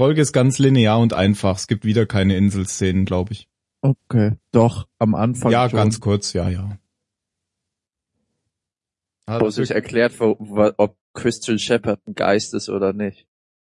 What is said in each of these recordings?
Folge ist ganz linear und einfach. Es gibt wieder keine Inselszenen, glaube ich. Okay, doch, am Anfang Ja, schon. ganz kurz, ja. Wo sich erklärt, ob Christian Shepherd ein Geist ist oder nicht.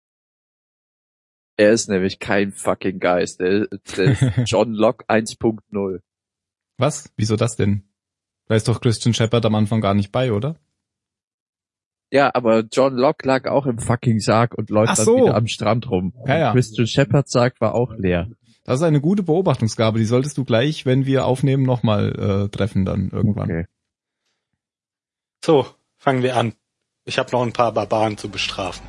Er ist nämlich kein fucking Geist. Der ist John Locke 1.0. Was? Wieso das denn? Da ist doch Christian Shepherd am Anfang gar nicht bei, oder? Ja, aber John Locke lag auch im fucking Sarg und läuft dann wieder am Strand rum. Ja. Christian Shepherds Sarg war auch leer. Das ist eine gute Beobachtungsgabe. Die solltest du gleich, wenn wir aufnehmen, nochmal treffen dann irgendwann. Okay. So, fangen wir an. Ich habe noch ein paar Barbaren zu bestrafen.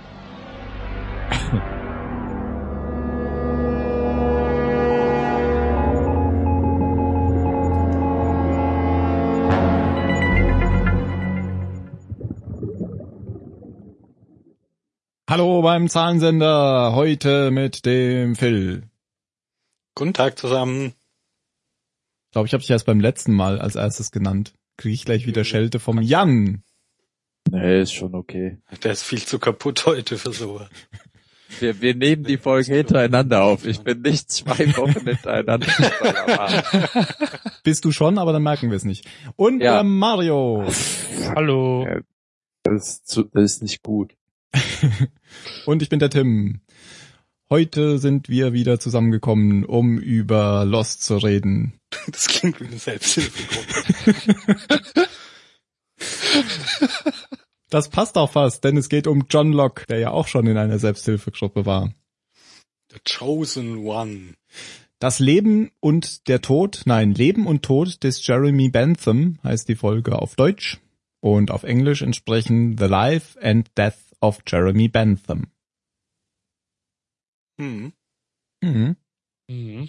Hallo beim Zahlensender, heute mit dem Phil. Guten Tag zusammen. Ich glaube, ich habe dich erst beim letzten Mal als erstes genannt. Kriege ich gleich wieder Schelte vom Jan. Nee, ist schon okay. Der ist viel zu kaputt heute für sowas. Wir nehmen die Folgen hintereinander auf. Ich bin nicht 2 Wochen hintereinander. Bist du schon, aber dann merken wir es nicht. Und Ja. Mario. Hallo. Ja, das ist nicht gut. Und ich bin der Tim. Heute sind wir wieder zusammengekommen, um über Lost zu reden. Das klingt wie eine Selbsthilfegruppe. Das passt auch fast, denn es geht um John Locke, der ja auch schon in einer Selbsthilfegruppe war. The Chosen One. Das Leben und Tod des Jeremy Bentham heißt die Folge auf Deutsch und auf Englisch entsprechen The Life and Death of Jeremy Bentham. Mhm. Mhm. Mhm.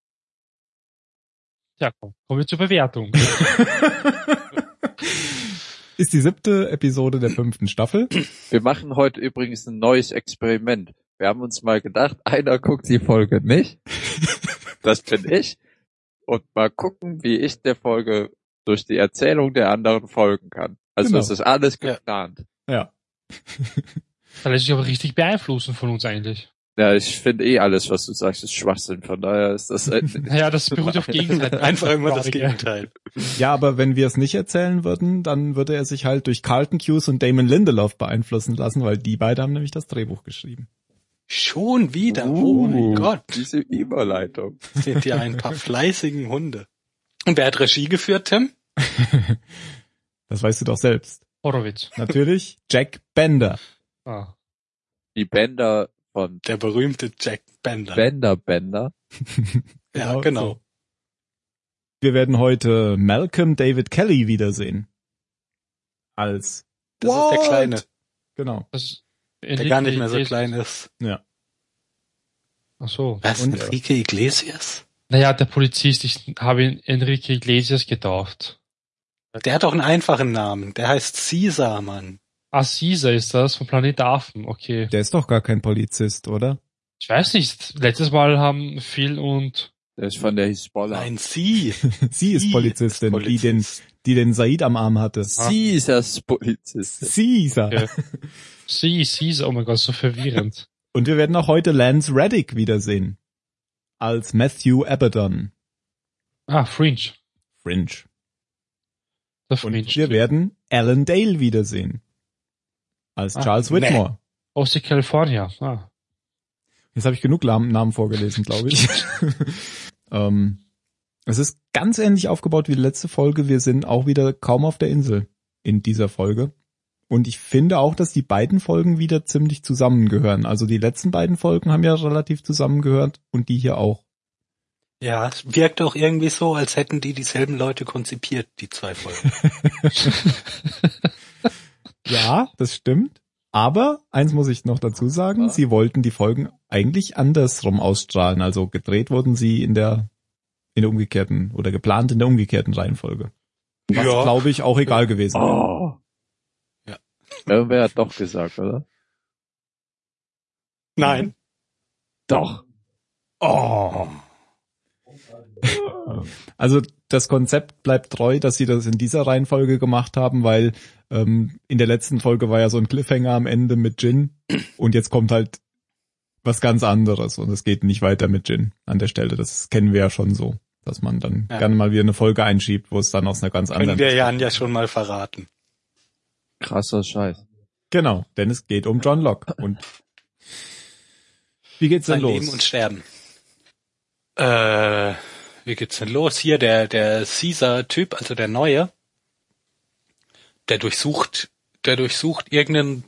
Ja, kommen wir zur Bewertung. Ist die 7. Episode der 5. Staffel. Wir machen heute übrigens ein neues Experiment. Wir haben uns mal gedacht, einer guckt die Folge nicht. Das bin ich. Und mal gucken, wie ich der Folge durch die Erzählung der anderen folgen kann. Also Genau. es ist alles geplant. Ja. Da lässt sich aber richtig beeinflussen von uns eigentlich. Ja, ich finde alles, was du sagst, ist Schwachsinn. Von daher ist das... Naja, das beruht auf Gegenseite. Einfach immer das Gegenteil. Ja, aber wenn wir es nicht erzählen würden, dann würde er sich halt durch Carlton Cuse und Damon Lindelof beeinflussen lassen, weil die beide haben nämlich das Drehbuch geschrieben. Schon wieder? Oh mein Gott. Diese Überleitung. Sind ja ein paar fleißigen Hunde. Und wer hat Regie geführt, Tim? Das weißt du doch selbst. Horowitz. Natürlich Jack Bender. Ah. Die Bänder von Der berühmte Jack Bender. Bender. Ja, genau. So. Wir werden heute Malcolm David Kelly wiedersehen. Als Das ist der Kleine, Genau. Das der gar nicht mehr so klein ist. Ja. Ach so. Was, Und- Enrique Iglesias? Naja, der Polizist, ich habe ihn Enrique Iglesias getauft. Der hat doch einen einfachen Namen. Der heißt Caesar, Mann. Ah, Caesar ist das, vom Planet Affen, okay. Der ist doch gar kein Polizist, oder? Ich weiß nicht, letztes Mal haben Phil und... Der ist von der Hisbollah. Nein, sie. Sie ist Polizistin, Polizist. die den Said am Arm hatte. Sie ist das Polizist. Caesar. Ja. Caesar, oh mein Gott, so verwirrend. Und wir werden auch heute Lance Reddick wiedersehen. Als Matthew Abaddon. Ah, Fringe. Fringe. Der Und Fringe. wir werden Alan Dale wiedersehen. Als Charles Whitmore. Aus der California. Ah. Jetzt habe ich genug Namen vorgelesen, glaube ich. Es ist ganz ähnlich aufgebaut wie die letzte Folge. Wir sind auch wieder kaum auf der Insel in dieser Folge. Und ich finde auch, dass die beiden Folgen wieder ziemlich zusammengehören. Also die letzten beiden Folgen haben ja relativ zusammengehört und die hier auch. Ja, es wirkt auch irgendwie so, als hätten die dieselben Leute konzipiert, die 2 Folgen. Ja, das stimmt. Aber eins muss ich noch dazu sagen, sie wollten die Folgen eigentlich andersrum ausstrahlen. Also gedreht wurden sie in der umgekehrten oder geplant in der umgekehrten Reihenfolge. Was, Ja. glaube ich, auch egal gewesen wäre. Oh. Ja. Irgendwer hat doch gesagt, oder? Nein. Doch. Oh. Also das Konzept bleibt treu, dass sie das in dieser Reihenfolge gemacht haben, weil in der letzten Folge war ja so ein Cliffhanger am Ende mit Jin und jetzt kommt halt was ganz anderes und es geht nicht weiter mit Jin an der Stelle. Das kennen wir ja schon so, dass man dann gerne mal wieder eine Folge einschiebt, wo es dann aus einer ganz anderen... Können wir Jan ja schon mal verraten. Krasser Scheiß. Genau, denn es geht um John Locke. Und wie geht's denn Sein los? Leben und Sterben. Wie geht's denn los? Hier, der Caesar-Typ, also der Neue, der durchsucht irgendeinen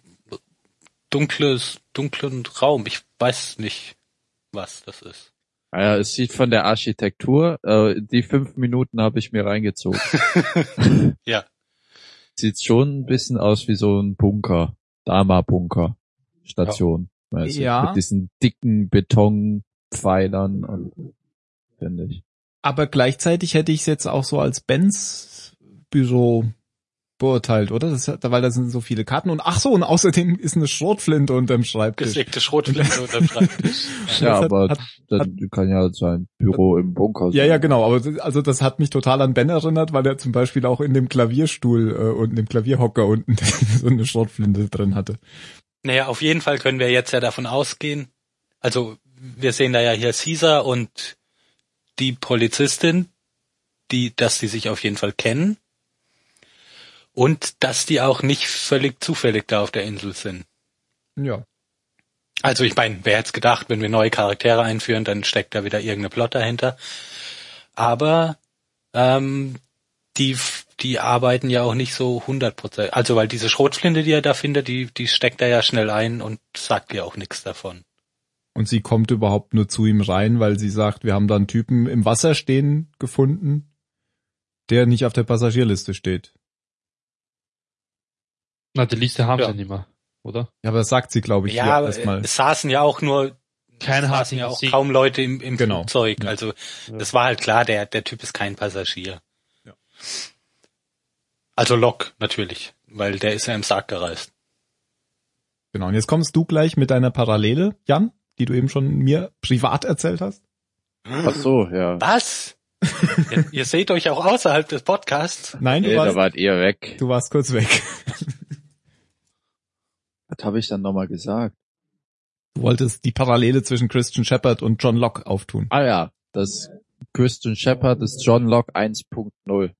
dunklen Raum. Ich weiß nicht, was das ist. Ja, es sieht von der Architektur, die 5 Minuten habe ich mir reingezogen. Ja. Sieht schon ein bisschen aus wie so ein Bunker, Dama-Bunker-Station. Weißt du, Ja. mit diesen dicken Betonpfeilern und finde ich. Aber gleichzeitig hätte ich es jetzt auch so als Bens Büro beurteilt, oder? Weil da sind so viele Karten und und außerdem ist eine Schrotflinte unterm Schreibtisch. Gesägte Schrotflinte unterm Schreibtisch. Ja, Das aber dann kann ja sein Büro im Bunker sein. Ja, genau, aber also das hat mich total an Ben erinnert, weil er zum Beispiel auch in dem Klavierstuhl und dem Klavierhocker unten so eine Schrotflinte drin hatte. Naja, auf jeden Fall können wir jetzt ja davon ausgehen, also wir sehen da ja hier Caesar und die Polizistin, dass die sich auf jeden Fall kennen und dass die auch nicht völlig zufällig da auf der Insel sind. Ja. Also ich meine, wer hätte es gedacht, wenn wir neue Charaktere einführen, dann steckt da wieder irgendeine Plot dahinter. Aber die arbeiten ja auch nicht so 100%. Also weil diese Schrotflinte, die er da findet, die steckt er ja schnell ein und sagt ja auch nichts davon. Und sie kommt überhaupt nur zu ihm rein, weil sie sagt, wir haben da einen Typen im Wasser stehen gefunden, der nicht auf der Passagierliste steht. Na, die Liste haben Ja. sie nicht mehr, oder? Ja, aber das sagt sie, glaube ich, Ja, hier aber erstmal. es saßen ja auch Keiner hat saßen ihn ja auch gesehen. kaum Leute im Genau. Flugzeug. Ja. Also das war halt klar, der Typ ist kein Passagier. Ja. Also Locke natürlich, weil der ist ja im Sarg gereist. Genau, und jetzt kommst du gleich mit deiner Parallele, Jan, die du eben schon mir privat erzählt hast. Ach so, ja. Was? ihr seht euch auch außerhalb des Podcasts. Nein, Nee, da wart ihr weg. du warst kurz weg. Was habe ich dann nochmal gesagt? Du wolltest die Parallele zwischen Christian Shepherd und John Locke auftun. Ah ja, das Christian Shepherd ist John Locke 1.0.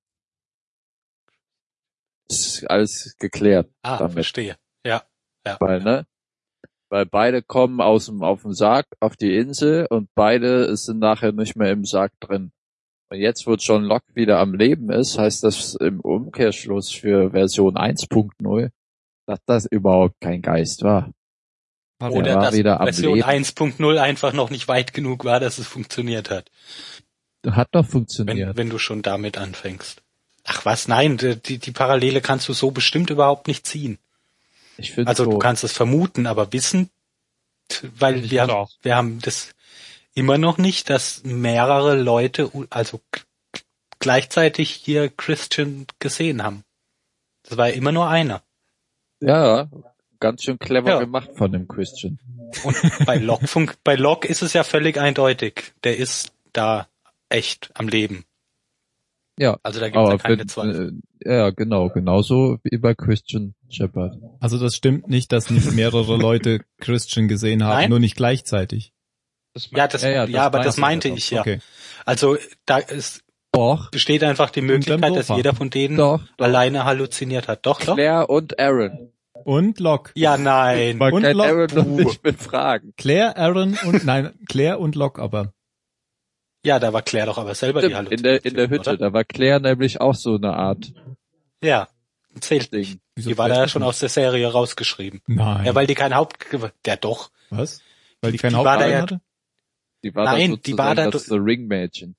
Ist alles geklärt. Ah, damit. verstehe. Ja. Weil beide kommen auf dem Sarg auf die Insel und beide sind nachher nicht mehr im Sarg drin. Und jetzt, wo John Locke wieder am Leben ist, heißt das im Umkehrschluss für Version 1.0, dass das überhaupt kein Geist war. Oder war dass wieder am Version Leben. 1.0 einfach noch nicht weit genug war, dass es funktioniert hat. Hat doch funktioniert. Wenn du schon damit anfängst. Ach was, nein, die Parallele kannst du so bestimmt überhaupt nicht ziehen. Ich finde Also so, du kannst es vermuten, aber wissen, weil Ich wir finde auch. haben das immer noch nicht, dass mehrere Leute, also gleichzeitig hier Christian gesehen haben. Das war ja immer nur einer. ja, ganz schön clever Ja. gemacht von dem Christian. Und bei Locke ist es ja völlig eindeutig. Der ist da echt am Leben. Ja, Also da gibt es ja aber keine Zweifel. ja, genau, genauso wie bei Christian Shepherd. Also das stimmt nicht, dass nicht mehrere Leute Christian gesehen haben, Nein? nur nicht gleichzeitig. Ja, aber das meinte ich ja. Okay. Also da Doch, besteht einfach die Möglichkeit, dass Sofa. jeder von denen doch. alleine halluziniert hat. Doch. Claire und Aaron. Und Locke. Ja, nein. Man Und kann Locke. Aaron noch nicht befragen. Claire und Locke aber. Ja, da war Claire doch aber selber die Stimmt, Halluzination. in der Hütte, oder? da war Claire nämlich auch so eine Art Ja, zählt nicht. Ding. Wieso Die war da ja vielleicht schon nicht? aus der Serie rausgeschrieben. Nein. Ja, weil die kein Ja, doch. Was? Weil die keinen Die war da Hauptdarsteller ja- hatte? Die war Nein, dann die war sozusagen da- das The Ring-Mädchen.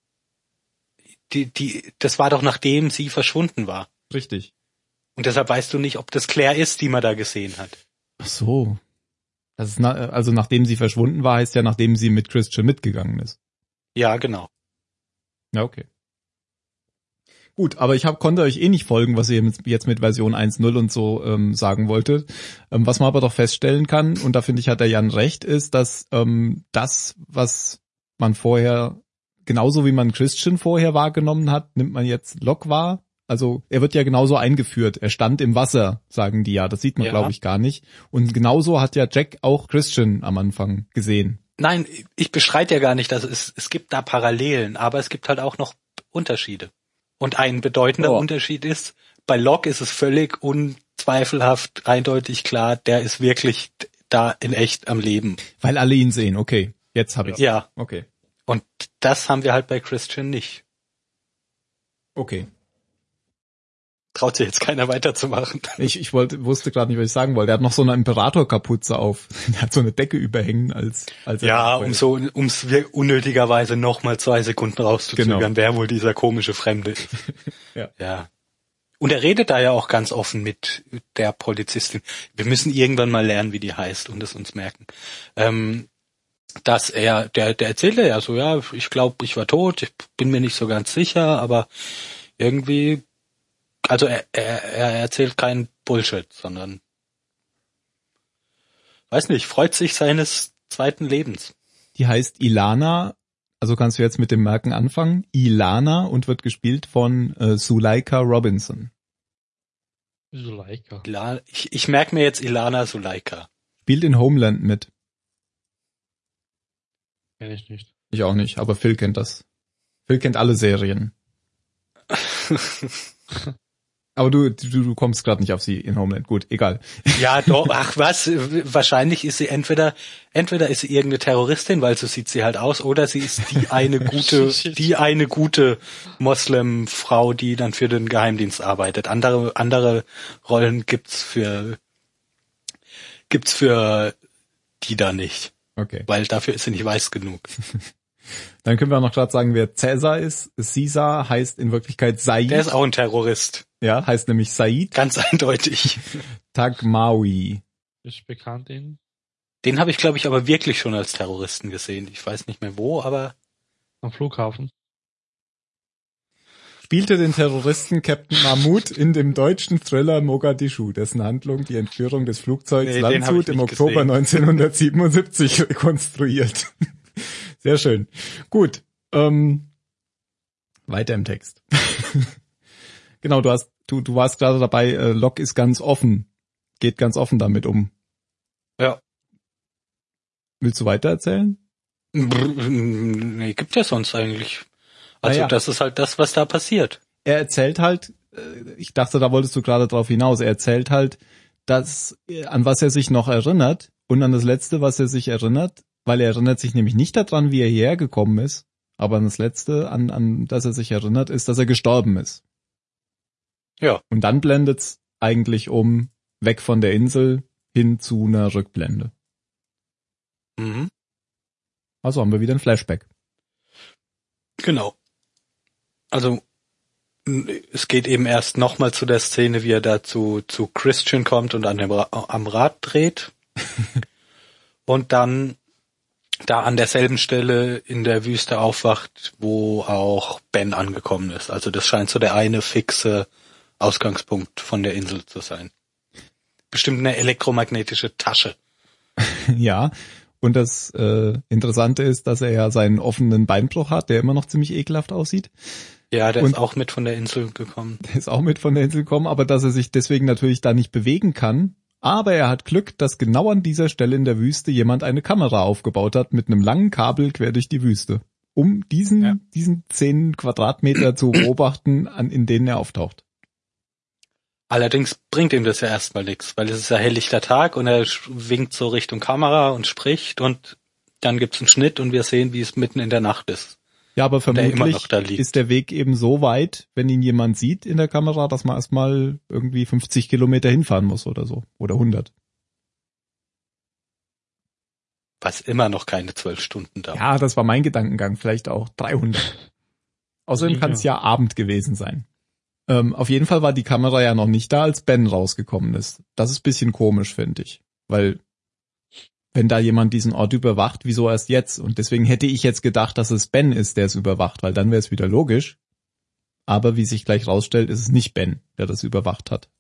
Das war doch nachdem sie verschwunden war. Richtig. Und deshalb weißt du nicht, ob das Claire ist, die man da gesehen hat. Ach so. Das ist also nachdem sie verschwunden war, heißt ja, nachdem sie mit Christian mitgegangen ist. Ja, genau. Ja, okay. Gut, aber konnte euch eh nicht folgen, was ihr jetzt mit Version 1.0 und so sagen wolltet. Was man aber doch feststellen kann, und da finde ich, hat der Jan recht, ist, dass das, was man vorher, genauso wie man Christian vorher wahrgenommen hat, nimmt man jetzt Locke wahr. Also er wird ja genauso eingeführt. Er stand im Wasser, sagen die ja. Das sieht man, Ja. glaube ich, gar nicht. Und genauso hat ja Jack auch Christian am Anfang gesehen. Nein, ich bestreite ja gar nicht, dass es gibt da Parallelen, aber es gibt halt auch noch Unterschiede. Und ein bedeutender Unterschied ist, bei Locke ist es völlig unzweifelhaft, eindeutig klar, der ist wirklich da in echt am Leben. Weil alle ihn sehen. Okay, jetzt habe ich Ja, Okay, und das haben wir halt bei Christian nicht. okay. Traut sich jetzt keiner weiterzumachen. Ich wusste gerade nicht, was ich sagen wollte. Er hat noch so eine Imperatorkapuze auf. Er hat so eine Decke überhängen als Ja, um's unnötigerweise noch mal 2 Sekunden rauszuzögern, Genau. wer wohl dieser komische Fremde ist. Ja. Und er redet da ja auch ganz offen mit der Polizistin. Wir müssen irgendwann mal lernen, wie die heißt und es uns merken. Dass der erzählte ja so, ja, ich glaube, ich war tot, ich bin mir nicht so ganz sicher, aber irgendwie, also er erzählt keinen Bullshit, sondern, weiß nicht, freut sich seines zweiten Lebens. Die heißt Ilana, also kannst du jetzt mit dem Merken anfangen. Ilana und wird gespielt von Suleika Robinson. Suleika. Ich merke mir jetzt Ilana Suleika. Spielt in Homeland mit. Kenn ich nicht. Ich auch nicht, aber Phil kennt das. Phil kennt alle Serien. Aber du kommst gerade nicht auf sie in Homeland. Gut, egal. Ja, doch, ach was, wahrscheinlich ist sie entweder ist sie irgendeine Terroristin, weil so sieht sie halt aus, oder sie ist die eine gute Moslem-Frau, die dann für den Geheimdienst arbeitet. Andere Rollen gibt's für die da nicht. Okay. Weil dafür ist sie nicht weiß genug. Dann können wir auch noch gerade sagen, wer Cäsar ist. Caesar heißt in Wirklichkeit Said. Der ist auch ein Terrorist. Ja, heißt nämlich Said Ganz eindeutig. Tagmaoui. Ist bekannt in? Den habe ich, glaube ich, aber wirklich schon als Terroristen gesehen. Ich weiß nicht mehr wo, aber Am Flughafen. Spielte den Terroristen Captain Mahmoud in dem deutschen Thriller Mogadischu, dessen Handlung die Entführung des Flugzeugs Nee, den hab Landshut ich im nicht Oktober gesehen. 1977 rekonstruiert. Sehr schön. Gut. Weiter im Text. Genau, du warst gerade dabei, Locke ist ganz offen. Geht ganz offen damit um. ja. Willst du weiter erzählen? Nee, gibt ja sonst eigentlich. Also ja. das ist halt das, was da passiert. Er erzählt halt, ich dachte, da wolltest du gerade drauf hinaus, er erzählt halt, dass an was er sich noch erinnert und an das Letzte, was er sich erinnert, weil er erinnert sich nämlich nicht daran, wie er hierher gekommen ist, aber an das Letzte, an das er sich erinnert, ist, dass er gestorben ist. Ja. Und dann blendet's eigentlich um, weg von der Insel hin zu einer Rückblende. Mhm. Also haben wir wieder ein Flashback. Genau. Also es geht eben erst nochmal zu der Szene, wie er da zu Christian kommt und am Rad dreht. Und dann da an derselben Stelle in der Wüste aufwacht, wo auch Ben angekommen ist. Also das scheint so der eine fixe Ausgangspunkt von der Insel zu sein. Bestimmt eine elektromagnetische Tasche. Ja, und das Interessante ist, dass er ja seinen offenen Beinbruch hat, der immer noch ziemlich ekelhaft aussieht. Ja, der Und- ist auch mit von der Insel gekommen. Der ist auch mit von der Insel gekommen, aber dass er sich deswegen natürlich da nicht bewegen kann. Aber er hat Glück, dass genau an dieser Stelle in der Wüste jemand eine Kamera aufgebaut hat mit einem langen Kabel quer durch die Wüste, um diesen 10 Quadratmeter zu beobachten, in denen er auftaucht. Allerdings bringt ihm das ja erstmal nichts, weil es ist ja helllichter Tag und er winkt so Richtung Kamera und spricht und dann gibt's einen Schnitt und wir sehen, wie es mitten in der Nacht ist. Ja, aber der immer vermutlich noch da liegt. ist der Weg eben so weit, wenn ihn jemand sieht in der Kamera, dass man erstmal irgendwie 50 Kilometer hinfahren muss oder so. Oder 100. Was immer noch keine 12 Stunden dauert. Ja, das war mein Gedankengang. Vielleicht auch 300. Außerdem kann es ja Abend gewesen sein. Auf jeden Fall war die Kamera ja noch nicht da, als Ben rausgekommen ist. Das ist ein bisschen komisch, finde ich. Weil, wenn da jemand diesen Ort überwacht, wieso erst jetzt? Und deswegen hätte ich jetzt gedacht, dass es Ben ist, der es überwacht, weil dann wäre es wieder logisch. Aber wie sich gleich rausstellt, ist es nicht Ben, der das überwacht hat.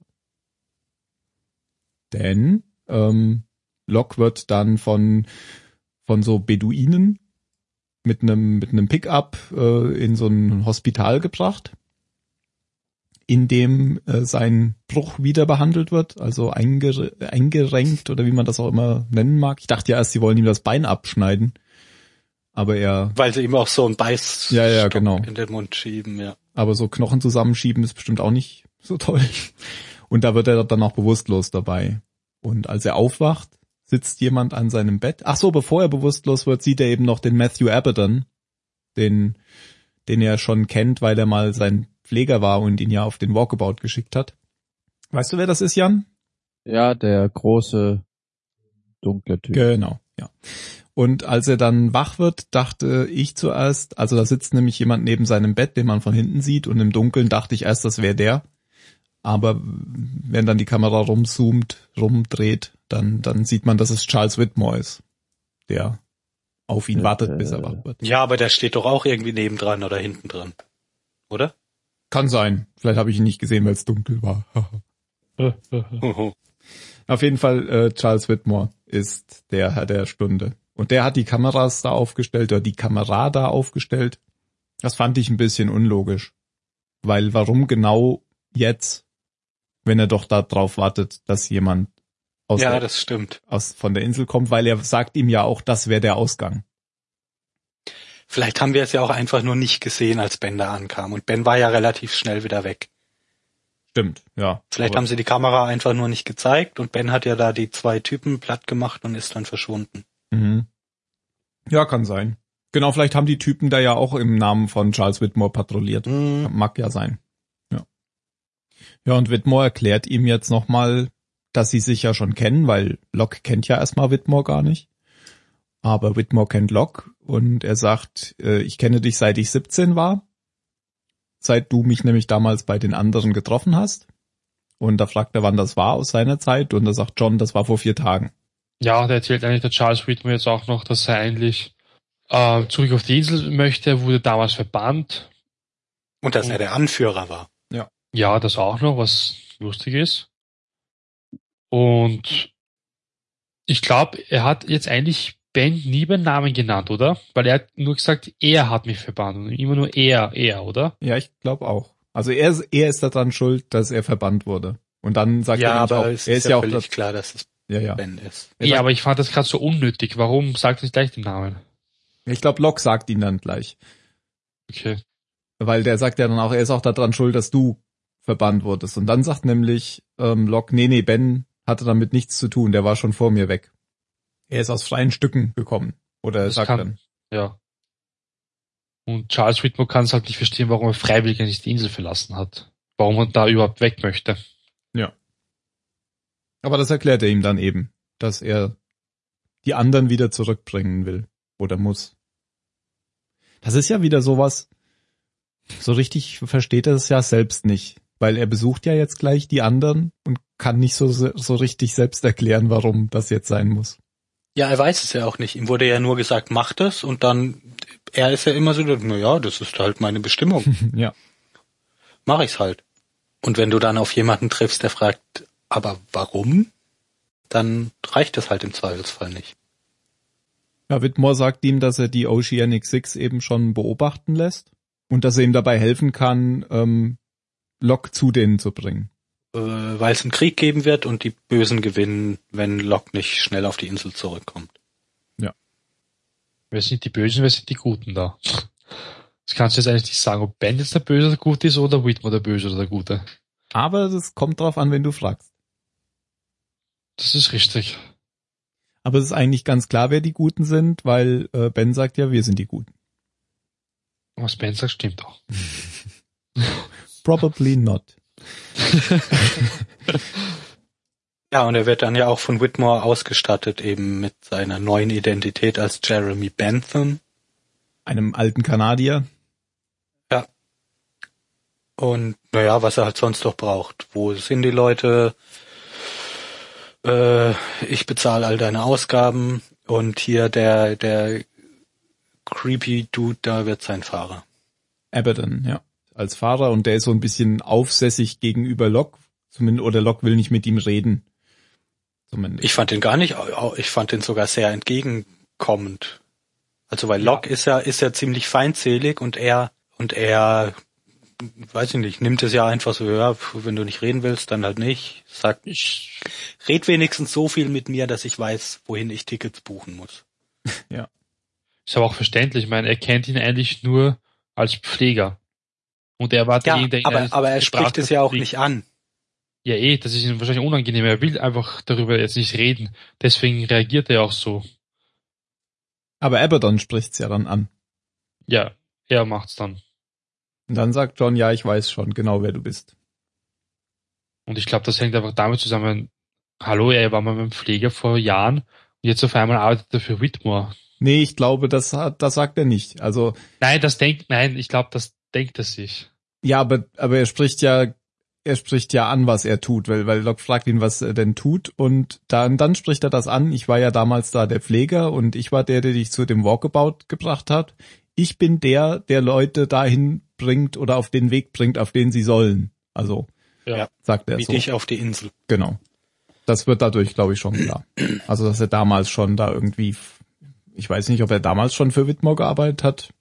Denn Locke wird dann von so Beduinen mit einem Pickup in so ein Hospital gebracht. in dem sein Bruch wieder behandelt wird, also eingerenkt oder wie man das auch immer nennen mag. Ich dachte ja erst, sie wollen ihm das Bein abschneiden, aber weil sie ihm auch so ein Beiß genau. in den Mund schieben, ja. Aber so Knochen zusammenschieben ist bestimmt auch nicht so toll. Und da wird er dann auch bewusstlos dabei. Und als er aufwacht, sitzt jemand an seinem Bett. Ach so, bevor er bewusstlos wird, sieht er eben noch den Matthew Abaddon, den er schon kennt, weil er mal sein Pfleger war und ihn ja auf den Walkabout geschickt hat. Weißt du, wer das ist, Jan? Ja, der große, dunkle Typ. Genau, ja. Und als er dann wach wird, dachte ich zuerst, also da sitzt nämlich jemand neben seinem Bett, den man von hinten sieht, und im Dunkeln dachte ich erst, das wäre der. Aber wenn dann die Kamera rumdreht, dann sieht man, dass es Charles Whitmore ist, der auf ihn wartet, bis er wach wird. Ja, aber der steht doch auch irgendwie nebendran oder hinten dran, oder? Kann sein. Vielleicht habe ich ihn nicht gesehen, weil es dunkel war. Auf jeden Fall, Charles Whitmore ist der Herr der Stunde. Und der hat die Kameras da aufgestellt, oder die Kamera da aufgestellt. Das fand ich ein bisschen unlogisch. Weil warum genau jetzt, wenn er doch da drauf wartet, dass jemand das stimmt. Von der Insel kommt, weil er sagt ihm ja auch, das wäre der Ausgang. Vielleicht haben wir es ja auch einfach nur nicht gesehen, als Ben da ankam. Und Ben war ja relativ schnell wieder weg. Stimmt, ja. Vielleicht haben sie die Kamera einfach nur nicht gezeigt und Ben hat ja da die 2 Typen platt gemacht und ist dann verschwunden. Mhm. Ja, kann sein. Genau, vielleicht haben die Typen da ja auch im Namen von Charles Whitmore patrouilliert. Mag ja sein. Ja. Ja, und Whitmore erklärt ihm jetzt nochmal, dass sie sich ja schon kennen, weil Locke kennt ja erstmal Whitmore gar nicht. Aber Whitmore kennt Locke und er sagt, ich kenne dich seit ich 17 war. Seit du mich nämlich damals bei den anderen getroffen hast. Und da fragt er, wann das war aus seiner Zeit. Und da sagt John, das war vor 4 Tagen. Ja, da erzählt eigentlich der Charles Whitmore jetzt auch noch, dass er eigentlich zurück auf die Insel möchte. Er wurde damals verbannt. Und dass er der Anführer war. Ja, das auch noch, was lustig ist. Und ich glaube, er hat jetzt eigentlich Ben nie beim Namen genannt, oder? Weil er hat nur gesagt, er hat mich verbannt. Und immer nur er, oder? Ja, ich glaube auch. Also er ist daran schuld, dass er verbannt wurde. Und dann sagt er aber auch, es er ist ja auch völlig klar, dass es Ben ist. Ja, aber ich fand das gerade so unnötig. Warum sagt er nicht gleich den Namen? Ich glaube, Locke sagt ihn dann gleich. Okay. Weil der sagt ja dann auch, er ist auch daran schuld, dass du verbannt wurdest. Und dann sagt nämlich Locke, nee, Ben hatte damit nichts zu tun, der war schon vor mir weg. Er ist aus freien Stücken gekommen. Oder er sagt dann. Ja. Und Charles Whitmore kann es halt nicht verstehen, warum er freiwillig nicht die Insel verlassen hat. Warum er da überhaupt weg möchte. Ja. Aber das erklärt er ihm dann eben, dass er die anderen wieder zurückbringen will. Oder muss. Das ist ja wieder sowas, so richtig versteht er es ja selbst nicht. Weil er besucht ja jetzt gleich die anderen und kann nicht so richtig selbst erklären, warum das jetzt sein muss. Ja, er weiß es ja auch nicht. Ihm wurde ja nur gesagt, mach das und dann, er ist ja immer so, naja, das ist halt meine Bestimmung. Ja. Mach ich's halt. Und wenn du dann auf jemanden triffst, der fragt, aber warum? Dann reicht das halt im Zweifelsfall nicht. Ja, Whitmore sagt ihm, dass er die Oceanic Six eben schon beobachten lässt und dass er ihm dabei helfen kann, Locke zu denen zu bringen. Weil es einen Krieg geben wird und die Bösen gewinnen, wenn Locke nicht schnell auf die Insel zurückkommt. Ja. Wer sind die Bösen, wer sind die Guten da? Das kannst du jetzt eigentlich nicht sagen, ob Ben jetzt der Böse oder der Gute ist oder Whitmore der Böse oder der Gute. Aber das kommt drauf an, wenn du fragst. Das ist richtig. Aber es ist eigentlich ganz klar, wer die Guten sind, weil Ben sagt ja, wir sind die Guten. Was Ben sagt, stimmt auch. Probably not. Ja, und er wird dann ja auch von Whitmore ausgestattet, eben mit seiner neuen Identität als Jeremy Bentham. Einem alten Kanadier. Ja. Und naja, was er halt sonst noch braucht. Wo sind die Leute? Ich bezahle all deine Ausgaben und hier der creepy Dude, da wird sein Fahrer. Abaddon, ja. Als Fahrer und der ist so ein bisschen aufsässig gegenüber Locke. Zumindest, oder Locke will nicht mit ihm reden. Zumindest. Ich fand den gar nicht, ich fand den sogar sehr entgegenkommend. Also weil Locke ist ja ziemlich feindselig und er weiß ich nicht, nimmt es ja einfach so, ja, wenn du nicht reden willst, dann halt nicht. Red wenigstens so viel mit mir, dass ich weiß, wohin ich Tickets buchen muss. Ja. Ist aber auch verständlich. Ich meine, er kennt ihn eigentlich nur als Pfleger. Und er war derjenige, der aber er spricht es ja auch nicht an. Ja, das ist ihm wahrscheinlich unangenehm. Er will einfach darüber jetzt nicht reden. Deswegen reagiert er auch so. Aber Abaddon spricht's ja dann an. Ja, er macht's dann. Und dann sagt John, ja, ich weiß schon genau, wer du bist. Und ich glaube, das hängt einfach damit zusammen, hallo, er war mal beim Pfleger vor Jahren und jetzt auf einmal arbeitet er für Whitmore. Nee, ich glaube, das sagt er nicht. Also. Ich glaube, das denkt er sich. Ja, aber er spricht ja an, was er tut, weil Locke fragt ihn, was er denn tut, und dann spricht er das an. Ich war ja damals da der Pfleger und ich war der dich zu dem Walkabout gebracht hat. Ich bin der Leute dahin bringt oder auf den Weg bringt, auf den sie sollen. Also, ja, sagt er wie so. dich auf die Insel. Genau. Das wird dadurch, glaube ich, schon klar. Also, dass er damals schon da irgendwie, ich weiß nicht, ob er damals schon für Whitmore gearbeitet hat.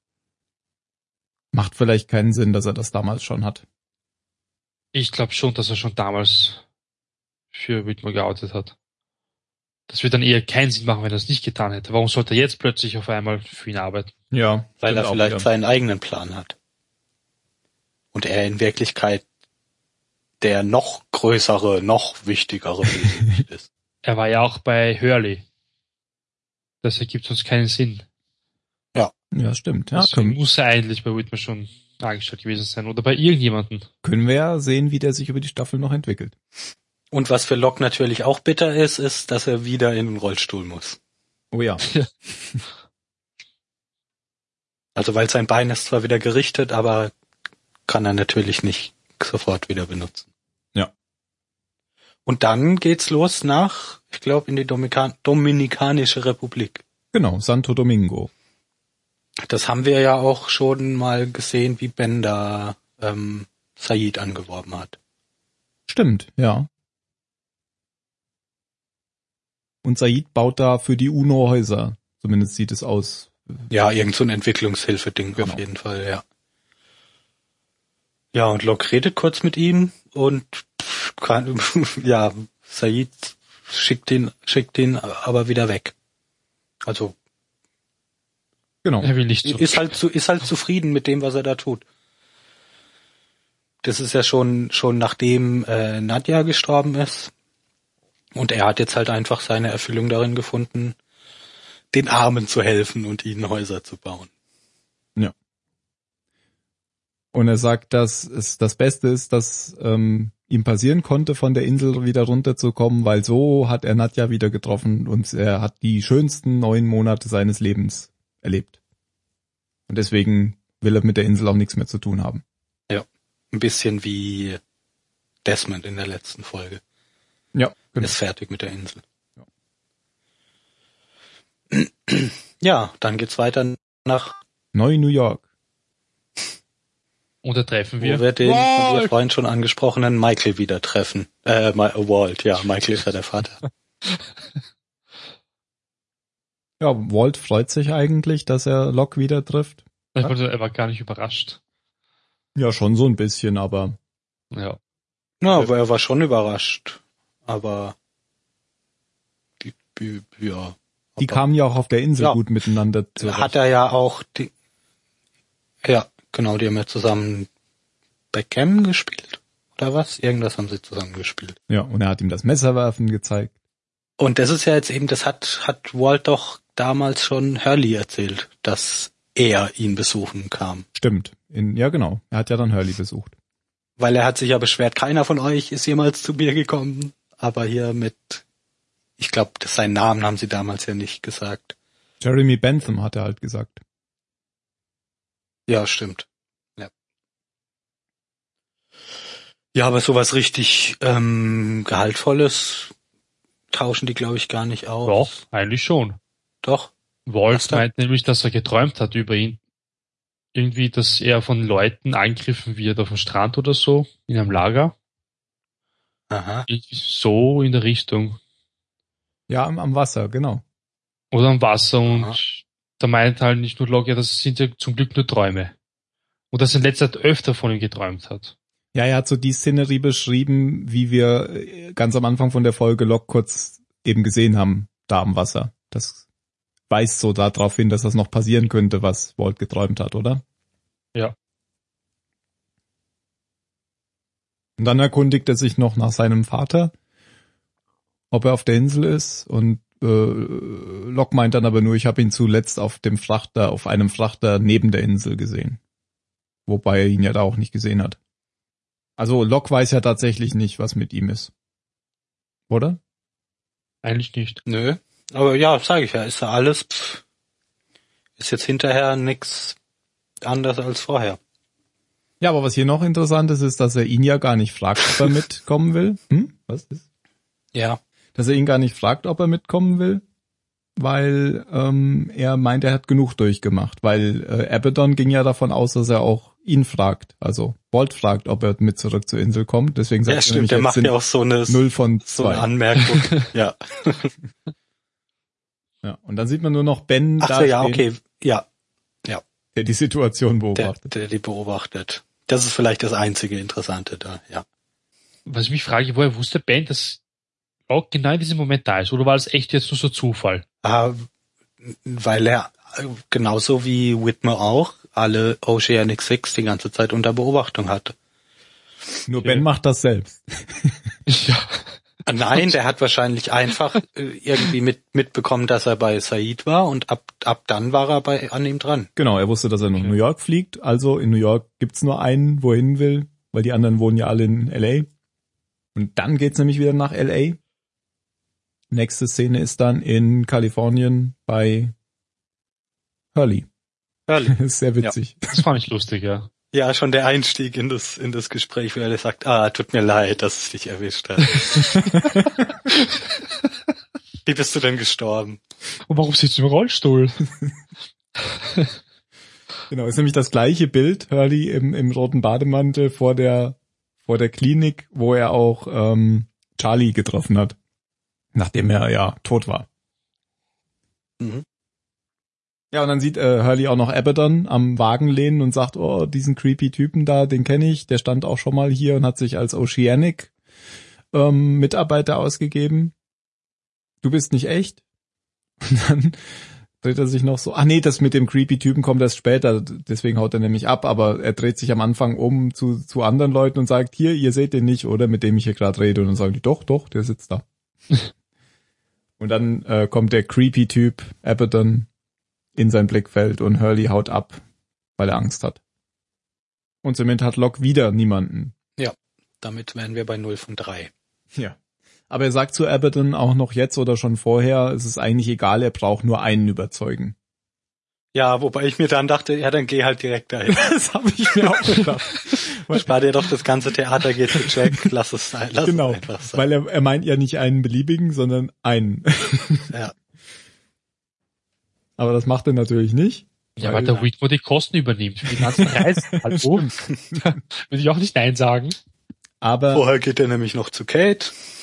Macht vielleicht keinen Sinn, dass er das damals schon hat. Ich glaube schon, dass er schon damals für Whitmore gearbeitet hat. Das wird dann eher keinen Sinn machen, wenn er es nicht getan hätte. Warum sollte er jetzt plötzlich auf einmal für ihn arbeiten? Ja. Weil er vielleicht seinen eigenen Plan hat. Und er in Wirklichkeit der noch größere, noch wichtigere Bösewicht ist. Er war ja auch bei Hurley. Das ergibt uns keinen Sinn. Ja, stimmt. Ja, Deswegen muss er eigentlich bei Whitmore schon angestellt gewesen sein. Oder bei irgendjemandem. Können wir ja sehen, wie der sich über die Staffel noch entwickelt. Und was für Locke natürlich auch bitter ist, dass er wieder in den Rollstuhl muss. Oh ja. Also weil sein Bein ist zwar wieder gerichtet, aber kann er natürlich nicht sofort wieder benutzen. Ja. Und dann geht's los nach, ich glaube, in die Dominikanische Republik. Genau, Santo Domingo. Das haben wir ja auch schon mal gesehen, wie Ben da Sayid angeworben hat. Stimmt, ja. Und Sayid baut da für die UNO Häuser. Zumindest sieht es aus. Ja, irgend so ein Entwicklungshilfe-Ding Genau. auf jeden Fall, ja. Ja, und Locke redet kurz mit ihm und ja, Sayid schickt ihn aber wieder weg. Also Genau. Er will nicht so. ist halt zufrieden mit dem, was er da tut. Das ist ja schon nachdem Nadja gestorben ist. Und er hat jetzt halt einfach seine Erfüllung darin gefunden, den Armen zu helfen und ihnen Häuser zu bauen. Ja. Und er sagt, dass es das Beste ist, dass ihm passieren konnte, von der Insel wieder runterzukommen, weil so hat er Nadja wieder getroffen und er hat die schönsten 9 Monate seines Lebens erlebt. Und deswegen will er mit der Insel auch nichts mehr zu tun haben. Ja, ein bisschen wie Desmond in der letzten Folge. Ja, genau. Ist fertig mit der Insel. Ja. Ja, dann geht's weiter nach New York. Und da treffen wo wir. wir den von ihr vorhin schon angesprochenen Michael wieder treffen. Walt, ja, Michael ist ja der Vater. Ja, Walt freut sich eigentlich, dass er Locke wieder trifft. Er war gar nicht überrascht. Ja, schon so ein bisschen, aber Ja. Ja, aber er war schon überrascht. Aber ja. die kamen ja auch auf der Insel Ja. gut miteinander zurecht. Hat er ja auch ja, genau, die haben ja zusammen Backgammon gespielt. Oder was? Irgendwas haben sie zusammen gespielt. Ja, und er hat ihm das Messerwerfen gezeigt. Und das ist ja jetzt eben, das hat Walt doch damals schon Hurley erzählt, dass er ihn besuchen kam. Stimmt. Ja, genau. Er hat ja dann Hurley besucht. Weil er hat sich ja beschwert, keiner von euch ist jemals zu mir gekommen. Aber hier mit, ich glaube, seinen Namen haben sie damals ja nicht gesagt. Jeremy Bentham hat er halt gesagt. Ja, stimmt. Ja. Ja, aber sowas richtig Gehaltvolles tauschen die, glaube ich, gar nicht aus. Doch, eigentlich schon. Doch? Walt meint nämlich, dass er geträumt hat über ihn. Irgendwie, dass er von Leuten angegriffen wird auf dem Strand oder so, in einem Lager. Aha. So in der Richtung. Ja, am Wasser, genau. Oder am Wasser und Aha. da meint halt nicht nur Locke, ja, das sind ja zum Glück nur Träume. Und dass er in letzter Zeit öfter von ihm geträumt hat. Ja, er hat so die Szenerie beschrieben, wie wir ganz am Anfang von der Folge Locke kurz eben gesehen haben, da am Wasser. Das weist so darauf hin, dass das noch passieren könnte, was Walt geträumt hat, oder? Ja. Und dann erkundigt er sich noch nach seinem Vater, ob er auf der Insel ist, und Locke meint dann aber nur, ich habe ihn zuletzt auf einem Frachter neben der Insel gesehen. Wobei er ihn ja da auch nicht gesehen hat. Also Locke weiß ja tatsächlich nicht, was mit ihm ist. Oder? Eigentlich nicht. Nö. Aber ja, sage ich ja, ist ja alles, ist jetzt hinterher nix anders als vorher. Ja, aber was hier noch interessant ist, dass er ihn ja gar nicht fragt, ob er mitkommen will. Was ist? Ja. Dass er ihn gar nicht fragt, ob er mitkommen will, weil er meint, er hat genug durchgemacht. Weil Abaddon ging ja davon aus, dass er auch ihn fragt. Also Walt fragt, ob er mit zurück zur Insel kommt. Deswegen sagt Ja, er stimmt, nämlich, der jetzt macht sind ja auch so eine 0 von 2. so eine Anmerkung. Ja. Ja, und dann sieht man nur noch Ben Ach da so, ja, stehen, okay. Ja, der die Situation beobachtet. der die beobachtet. Das ist vielleicht das einzige Interessante da, ja. Was ich mich frage, woher wusste Ben, dass Locke genau in diesem Moment da ist? Oder war das echt jetzt nur so Zufall? Weil er genauso wie Whitmer auch alle Oceanic 6 die ganze Zeit unter Beobachtung hatte. Nur Ben macht das selbst. Ja. Nein, der hat wahrscheinlich einfach irgendwie mitbekommen, dass er bei Said war, und ab dann war er an ihm dran. Genau, er wusste, dass er nach New York fliegt. Also in New York gibt's nur einen, wo er hin will, weil die anderen wohnen ja alle in L.A. Und dann geht's nämlich wieder nach L.A. Nächste Szene ist dann in Kalifornien bei Hurley. Hurley. Das ist sehr witzig. Das fand ich lustig, ja. Ja, schon der Einstieg in das Gespräch, wo er sagt, tut mir leid, dass es dich erwischt hat. Wie bist du denn gestorben? Und warum sitzt du im Rollstuhl? Genau, ist nämlich das gleiche Bild, Hurley im roten Bademantel vor der Klinik, wo er auch Charlie getroffen hat, nachdem er ja tot war. Mhm. Ja, und dann sieht Hurley auch noch Abaddon am Wagen lehnen und sagt, oh, diesen creepy Typen da, den kenne ich, der stand auch schon mal hier und hat sich als Oceanic Mitarbeiter ausgegeben. Du bist nicht echt? Und dann dreht er sich noch so, das mit dem creepy Typen kommt erst später, deswegen haut er nämlich ab, aber er dreht sich am Anfang um zu anderen Leuten und sagt, hier, ihr seht den nicht, oder, mit dem ich hier gerade rede, und dann sagen die, doch, der sitzt da. Und dann kommt der creepy Typ, Abaddon, in sein Blickfeld, und Hurley haut ab, weil er Angst hat. Und somit hat Locke wieder niemanden. Ja, damit wären wir bei 0 von 3. Ja. Aber er sagt zu Abaddon auch noch jetzt oder schon vorher, es ist eigentlich egal, er braucht nur einen überzeugen. Ja, wobei ich mir dann dachte, ja, dann geh halt direkt dahin. Das habe ich mir auch gedacht. Spar dir doch das ganze Theater, geht zu Jack, lass es einfach sein. Weil er meint ja nicht einen beliebigen, sondern einen. Ja. Aber das macht er natürlich nicht. Ja, weil der Whitmore die Kosten übernimmt für die ganzen Reisen. Hallo? Würde ich auch nicht Nein sagen. Aber vorher geht er nämlich noch zu Kate.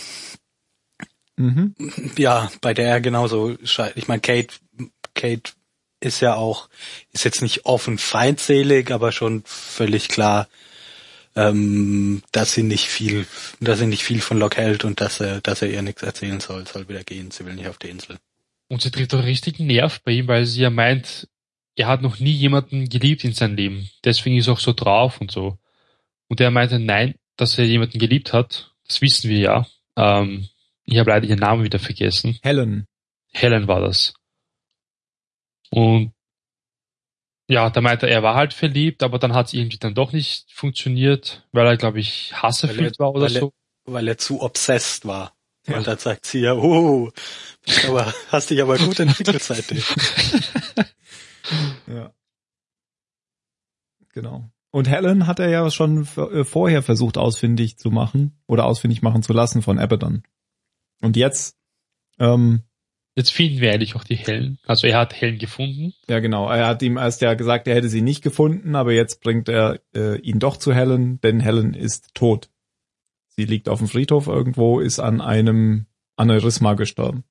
Mhm. Ja, bei der er genauso ich meine, Kate ist ja auch, ist jetzt nicht offen feindselig, aber schon völlig klar, dass sie nicht viel von Locke hält und dass er ihr nichts erzählen soll wieder gehen, sie will nicht auf die Insel. Und sie trifft doch richtigen Nerv bei ihm, weil sie ja meint, er hat noch nie jemanden geliebt in seinem Leben. Deswegen ist er auch so drauf und so. Und er meinte, nein, dass er jemanden geliebt hat, das wissen wir ja. Ich habe leider ihren Namen wieder vergessen. Helen war das. Und ja, da meinte er war halt verliebt, aber dann hat es irgendwie dann doch nicht funktioniert, weil er, glaube ich, hasserfüllt war oder so. Weil er zu obsessed war. Ja. Und dann sagt sie ja, hast dich aber gut entwickelt seitdem. Ja. Genau. Und Helen hat er ja schon vorher versucht ausfindig machen zu lassen von Abaddon. Und jetzt jetzt finden wir eigentlich auch die Helen. Also er hat Helen gefunden. Ja, genau. Er hat ihm erst ja gesagt, er hätte sie nicht gefunden, aber jetzt bringt er ihn doch zu Helen, denn Helen ist tot. Sie liegt auf dem Friedhof irgendwo, ist an einem Aneurysma gestorben.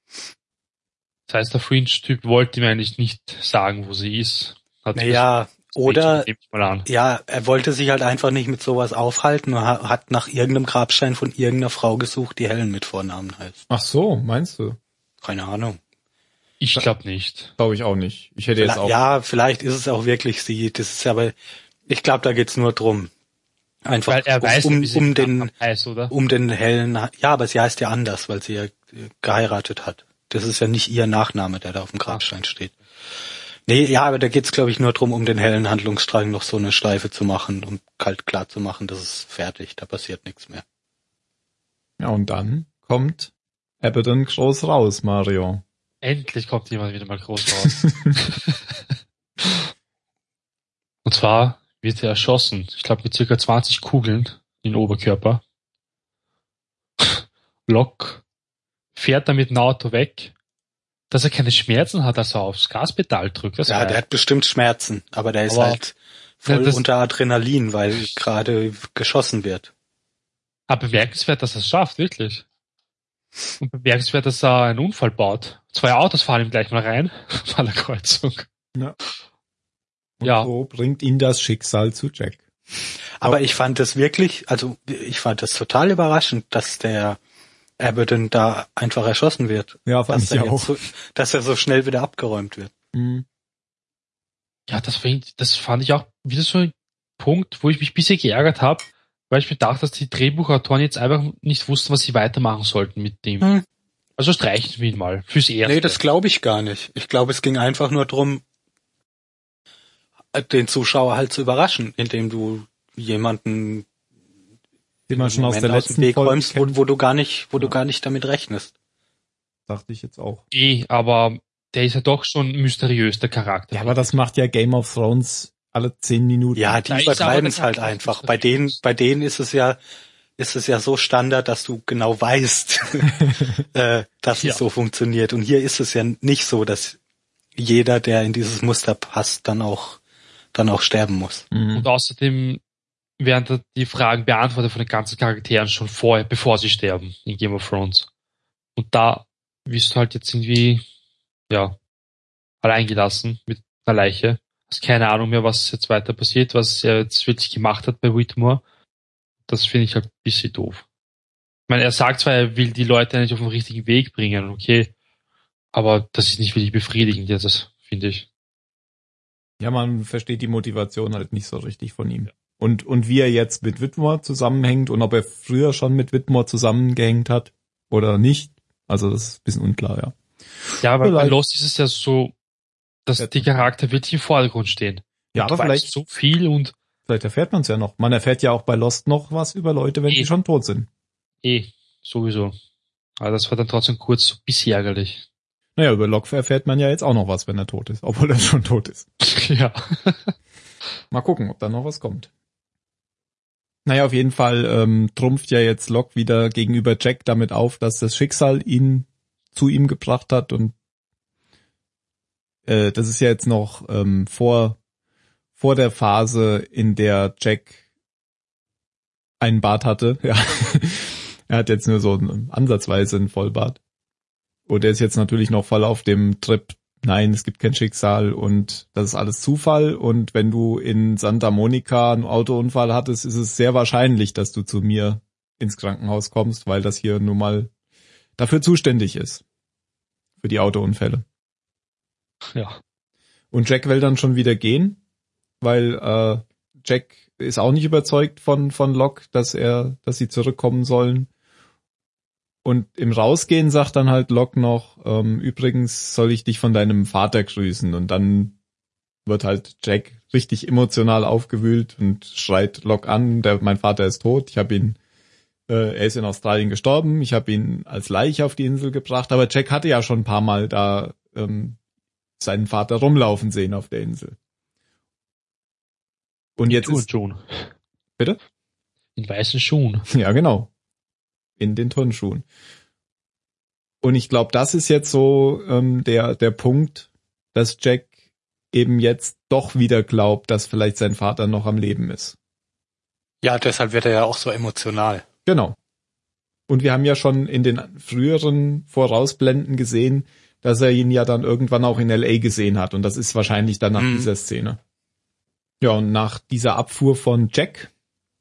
Das heißt, der Fringe-Typ wollte ihm eigentlich nicht sagen, wo sie ist. Oder, nehme ich mal an. ja, er wollte sich halt einfach nicht mit sowas aufhalten und hat nach irgendeinem Grabstein von irgendeiner Frau gesucht, die Helen mit Vornamen heißt. Ach so, meinst du? Keine Ahnung. Ich glaube nicht. Glaube ich auch nicht. Ich hätte jetzt auch... Ja, vielleicht ist es auch wirklich sie. Das ist aber, ich glaube, da geht's nur drum. Einfach Weil er weiß, wie sie um den heißt, oder? Helen. Ja, aber sie heißt ja anders, weil sie ja geheiratet hat. Das ist ja nicht ihr Nachname, der da auf dem Grabstein steht. Nee, ja, aber da geht's, glaube ich, nur drum, um den hellen Handlungsstrang noch so eine Schleife zu machen und kalt klar zu machen, das ist fertig, da passiert nichts mehr. Ja, und dann kommt Abaddon groß raus, Mario. Endlich kommt jemand wieder mal groß raus. Und zwar wird er erschossen. Ich glaube mit circa 20 Kugeln in den Oberkörper. Locke fährt dann mit dem Auto weg. Dass er keine Schmerzen hat, als er aufs Gaspedal drückt. Ja, der hat bestimmt Schmerzen, aber der ist halt voll unter Adrenalin, weil gerade geschossen wird. Aber bemerkenswert, dass er es schafft, wirklich. Und bemerkenswert, dass er einen Unfall baut. 2 Autos fahren ihm gleich mal rein, bei der Kreuzung. Ja. Und ja. so bringt ihn das Schicksal zu Jack. Aber ich fand das wirklich, also ich fand das total überraschend, dass der Abaddon da einfach erschossen wird. Ja, fand ich auch. Dass er so schnell wieder abgeräumt wird. Mhm. Ja, das fand ich auch wieder so ein Punkt, wo ich mich ein bisschen geärgert habe, weil ich mir dachte, dass die Drehbuchautoren jetzt einfach nicht wussten, was sie weitermachen sollten mit dem. Also streichen wir ihn mal fürs Erste. Nee, das glaube ich gar nicht. Ich glaube, es ging einfach nur drum, den Zuschauer halt zu überraschen, indem du jemanden den man schon aus der letzten Weg Folge räumst, wo du gar nicht damit rechnest. Dachte ich jetzt auch. Aber der ist ja doch schon mysteriös, der Charakter. Ja, aber das macht ja Game of Thrones alle 10 Minuten. Ja, die übertreiben es halt einfach. Bei denen ist es ja so Standard, dass du genau weißt, dass es so funktioniert. Und hier ist es ja nicht so, dass jeder, der in dieses Muster passt, dann auch sterben muss. Und außerdem werden die Fragen beantwortet von den ganzen Charakteren schon vorher, bevor sie sterben in Game of Thrones. Und da wirst du halt jetzt irgendwie, alleingelassen mit einer Leiche. Hast keine Ahnung mehr, was jetzt weiter passiert, was er jetzt wirklich gemacht hat bei Whitmore. Das finde ich halt ein bisschen doof. Ich meine, er sagt zwar, er will die Leute nicht auf den richtigen Weg bringen, okay, aber das ist nicht wirklich befriedigend, das finde ich. Ja, man versteht die Motivation halt nicht so richtig von ihm. Und wie er jetzt mit Whitmore zusammenhängt und ob er früher schon mit Whitmore zusammengehängt hat oder nicht. Also das ist ein bisschen unklar, ja. Ja, aber bei Lost ist es ja so, dass die Charakter wirklich im Vordergrund stehen. Ja, aber vielleicht so viel und vielleicht erfährt man es ja noch. Man erfährt ja auch bei Lost noch was über Leute, wenn die schon tot sind. Sowieso. Aber das war dann trotzdem kurz so ein bisschen ärgerlich. Naja, über Locke erfährt man ja jetzt auch noch was, wenn er tot ist, obwohl er schon tot ist. Ja. Mal gucken, ob da noch was kommt. Naja, auf jeden Fall trumpft ja jetzt Locke wieder gegenüber Jack damit auf, dass das Schicksal ihn zu ihm gebracht hat und das ist ja jetzt noch vor der Phase, in der Jack einen Bart hatte. Ja, er hat jetzt nur so ansatzweise einen Vollbart. Und er ist jetzt natürlich noch voll auf dem Trip, nein, es gibt kein Schicksal und das ist alles Zufall. Und wenn du in Santa Monica einen Autounfall hattest, ist es sehr wahrscheinlich, dass du zu mir ins Krankenhaus kommst, weil das hier nun mal dafür zuständig ist. Für die Autounfälle. Ja. Und Jack will dann schon wieder gehen, weil Jack ist auch nicht überzeugt von Locke, dass sie zurückkommen sollen. Und im Rausgehen sagt dann halt Locke noch, übrigens soll ich dich von deinem Vater grüßen. Und dann wird halt Jack richtig emotional aufgewühlt und schreit Locke an, mein Vater ist tot, er ist in Australien gestorben, ich habe ihn als Leiche auf die Insel gebracht, aber Jack hatte ja schon ein paar Mal da seinen Vater rumlaufen sehen auf der Insel. Und jetzt ist... Schuhen. Bitte? In weißen Schuhen. Ja, genau. In den Turnschuhen. Und ich glaube, das ist jetzt so der Punkt, dass Jack eben jetzt doch wieder glaubt, dass vielleicht sein Vater noch am Leben ist. Ja, deshalb wird er ja auch so emotional. Genau. Und wir haben ja schon in den früheren Vorausblenden gesehen, dass er ihn ja dann irgendwann auch in L.A. gesehen hat. Und das ist wahrscheinlich dann nach dieser Szene. Ja, und nach dieser Abfuhr von Jack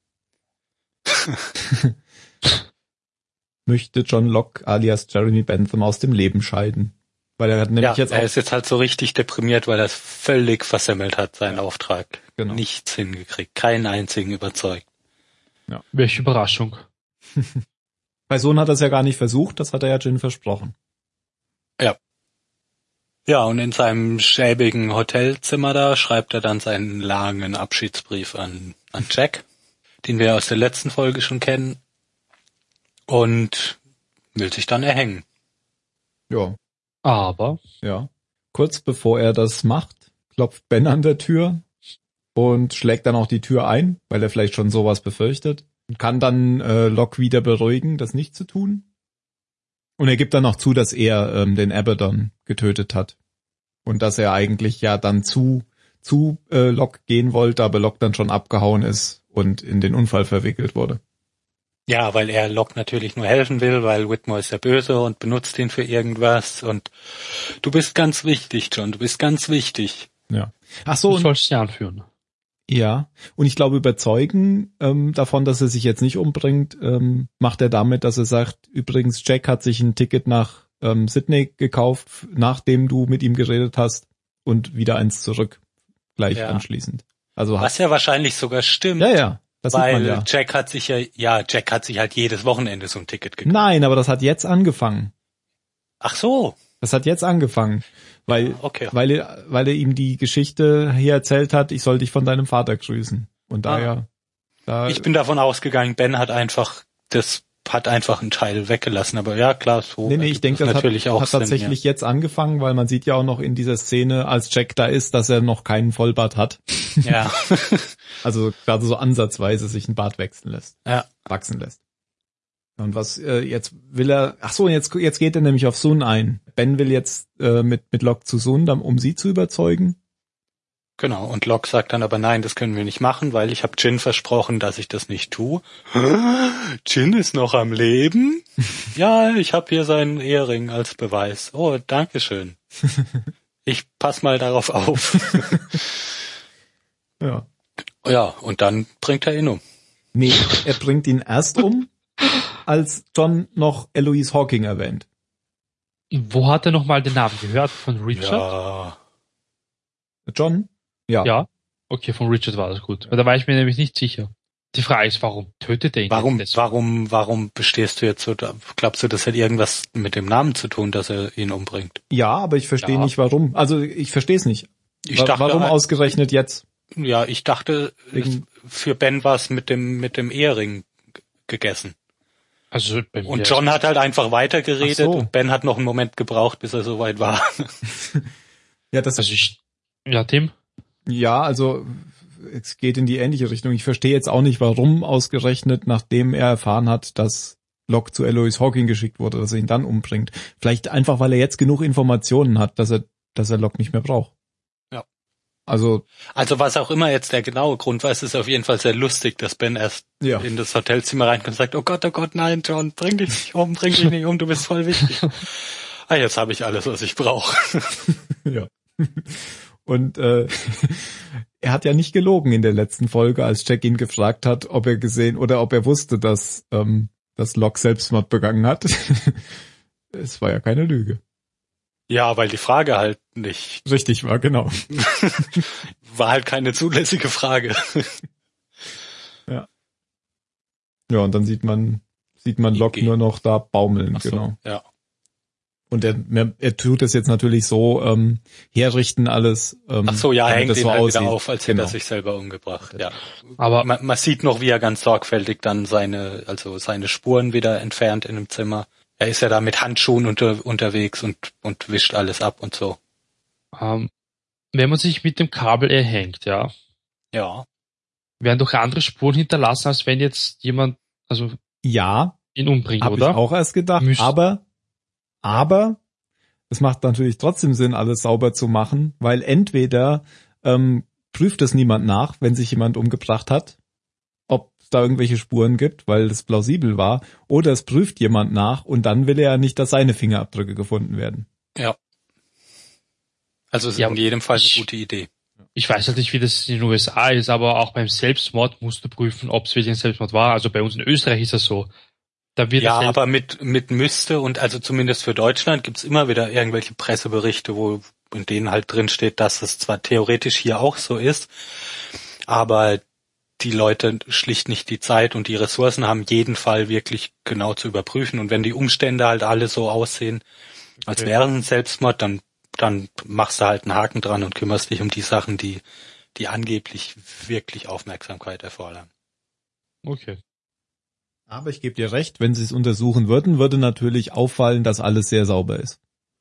möchte John Locke alias Jeremy Bentham aus dem Leben scheiden. Weil er hat nämlich jetzt auch... Er ist jetzt halt so richtig deprimiert, weil er es völlig versemmelt hat, seinen Auftrag. Genau. Nichts hingekriegt, keinen einzigen überzeugt. Ja. Welche Überraschung. Bei Sohn hat er es ja gar nicht versucht, das hat er ja Jin versprochen. Ja, und in seinem schäbigen Hotelzimmer da schreibt er dann seinen langen Abschiedsbrief an Jack, den wir aus der letzten Folge schon kennen, und will sich dann erhängen. Ja. Aber Ja. Kurz bevor er das macht, klopft Ben an der Tür und schlägt dann auch die Tür ein, weil er vielleicht schon sowas befürchtet. Und kann dann Locke wieder beruhigen, das nicht zu tun. Und er gibt dann auch zu, dass er den Abaddon getötet hat. Und dass er eigentlich ja dann zu Locke gehen wollte, aber Locke dann schon abgehauen ist und in den Unfall verwickelt wurde. Ja, weil er Locke natürlich nur helfen will, weil Whitmore ist ja böse und benutzt ihn für irgendwas. Und du bist ganz wichtig, John, du bist ganz wichtig. Ja. Ach so. du sollst sie anführen. Ja, und ich glaube, überzeugen davon, dass er sich jetzt nicht umbringt, macht er damit, dass er sagt, übrigens, Jack hat sich ein Ticket nach Sydney gekauft, nachdem du mit ihm geredet hast, und wieder eins zurück, gleich anschließend. Also was ja wahrscheinlich sogar stimmt. Ja, das sieht man ja. Jack hat sich Jack hat sich halt jedes Wochenende so ein Ticket gekauft. Nein, aber das hat jetzt angefangen. Ach so. Das hat jetzt angefangen, weil er ihm die Geschichte hier erzählt hat, ich soll dich von deinem Vater grüßen. Und ich bin davon ausgegangen, Ben hat einfach einen Teil weggelassen, aber ja, klar, so. Nee, ich denke, das natürlich hat tatsächlich jetzt angefangen, weil man sieht ja auch noch in dieser Szene, als Jack da ist, dass er noch keinen Vollbart hat. Ja. Also gerade so ansatzweise sich ein Bart wachsen lässt. Und was jetzt will er, jetzt geht er nämlich auf Sun ein. Ben will jetzt mit Locke zu Sun, um sie zu überzeugen. Genau, und Locke sagt dann aber, nein, das können wir nicht machen, weil ich habe Jin versprochen, dass ich das nicht tue. Jin ist noch am Leben? Ja, ich habe hier seinen Ehering als Beweis. Oh, dankeschön. Ich pass mal darauf auf. Ja. Ja, und dann bringt er ihn um. Nee, er bringt ihn erst um, als John noch Eloise Hawking erwähnt. Wo hat er nochmal den Namen gehört? Von Richard? Ja. John? Ja. Ja. Okay, von Richard war das gut. Da war ich mir nämlich nicht sicher. Die Frage ist, warum tötet er ihn? Warum bestehst du jetzt so, glaubst du, das hat irgendwas mit dem Namen zu tun, dass er ihn umbringt? Ja, aber ich verstehe nicht, warum. Also, ich verstehe es nicht. Warum ausgerechnet jetzt? Ja, ich dachte, für Ben war es mit dem Ehering gegessen. Also und John hat halt einfach weitergeredet und Ben hat noch einen Moment gebraucht, bis er soweit war. Ja, Tim? Ja, also es geht in die ähnliche Richtung. Ich verstehe jetzt auch nicht, warum ausgerechnet, nachdem er erfahren hat, dass Locke zu Eloise Hawking geschickt wurde, dass er ihn dann umbringt. Vielleicht einfach, weil er jetzt genug Informationen hat, dass er Locke nicht mehr braucht. Ja. Also was auch immer jetzt der genaue Grund war, es ist auf jeden Fall sehr lustig, dass Ben erst in das Hotelzimmer reinkommt und sagt, oh Gott, nein, John, bring dich nicht um, du bist voll wichtig. Jetzt habe ich alles, was ich brauche. Ja. Und er hat ja nicht gelogen in der letzten Folge, als Jack ihn gefragt hat, ob er gesehen oder ob er wusste, dass Locke Selbstmord begangen hat. Es war ja keine Lüge. Ja, weil die Frage halt nicht richtig war, genau. War halt keine zulässige Frage. Ja. Ja, und dann sieht man Locke nur noch da baumeln, genau. Ja. Und er tut es jetzt natürlich so herrichten alles. Hängt ihn halt wieder auf, als hätte er sich selber umgebracht. Ja. Aber man sieht noch, wie er ganz sorgfältig dann seine Spuren wieder entfernt in dem Zimmer. Er ist ja da mit Handschuhen unterwegs und wischt alles ab und so. Wenn man sich mit dem Kabel erhängt, ja. Ja. Werden doch andere Spuren hinterlassen, als wenn jetzt jemand, ihn umbringt, hab oder? Habe ich auch erst gedacht, aber es macht natürlich trotzdem Sinn, alles sauber zu machen, weil entweder prüft es niemand nach, wenn sich jemand umgebracht hat, ob es da irgendwelche Spuren gibt, weil es plausibel war, oder es prüft jemand nach und dann will er ja nicht, dass seine Fingerabdrücke gefunden werden. Ja. Also es ist in jedem Fall eine gute Idee. Ich weiß halt nicht, wie das in den USA ist, aber auch beim Selbstmord musst du prüfen, ob es wirklich ein Selbstmord war. Also bei uns in Österreich ist das so. Da wird Ja, aber mit müsste und also zumindest für Deutschland gibt's immer wieder irgendwelche Presseberichte, wo in denen halt drin steht, dass es zwar theoretisch hier auch so ist, aber die Leute schlicht nicht die Zeit und die Ressourcen haben, jeden Fall wirklich genau zu überprüfen. Und wenn die Umstände halt alle so aussehen, als wäre es ein Selbstmord, dann machst du halt einen Haken dran und kümmerst dich um die Sachen, die angeblich wirklich Aufmerksamkeit erfordern. Okay. Aber ich gebe dir recht, wenn sie es untersuchen würden, würde natürlich auffallen, dass alles sehr sauber ist.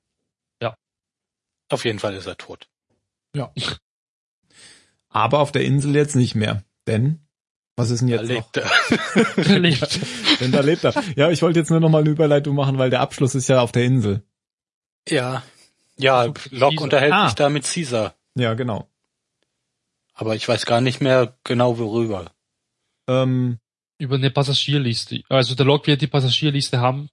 Auf jeden Fall ist er tot. Ja. Aber auf der Insel jetzt nicht mehr. Denn, was ist denn jetzt noch? Er lebt. Denn da lebt er. Ja, ich wollte jetzt nur noch mal eine Überleitung machen, weil der Abschluss ist ja auf der Insel. Ja, Locke unterhält sich da mit Caesar. Ja, genau. Aber ich weiß gar nicht mehr genau worüber. Über eine Passagierliste. Also der Locke wird die Passagierliste haben,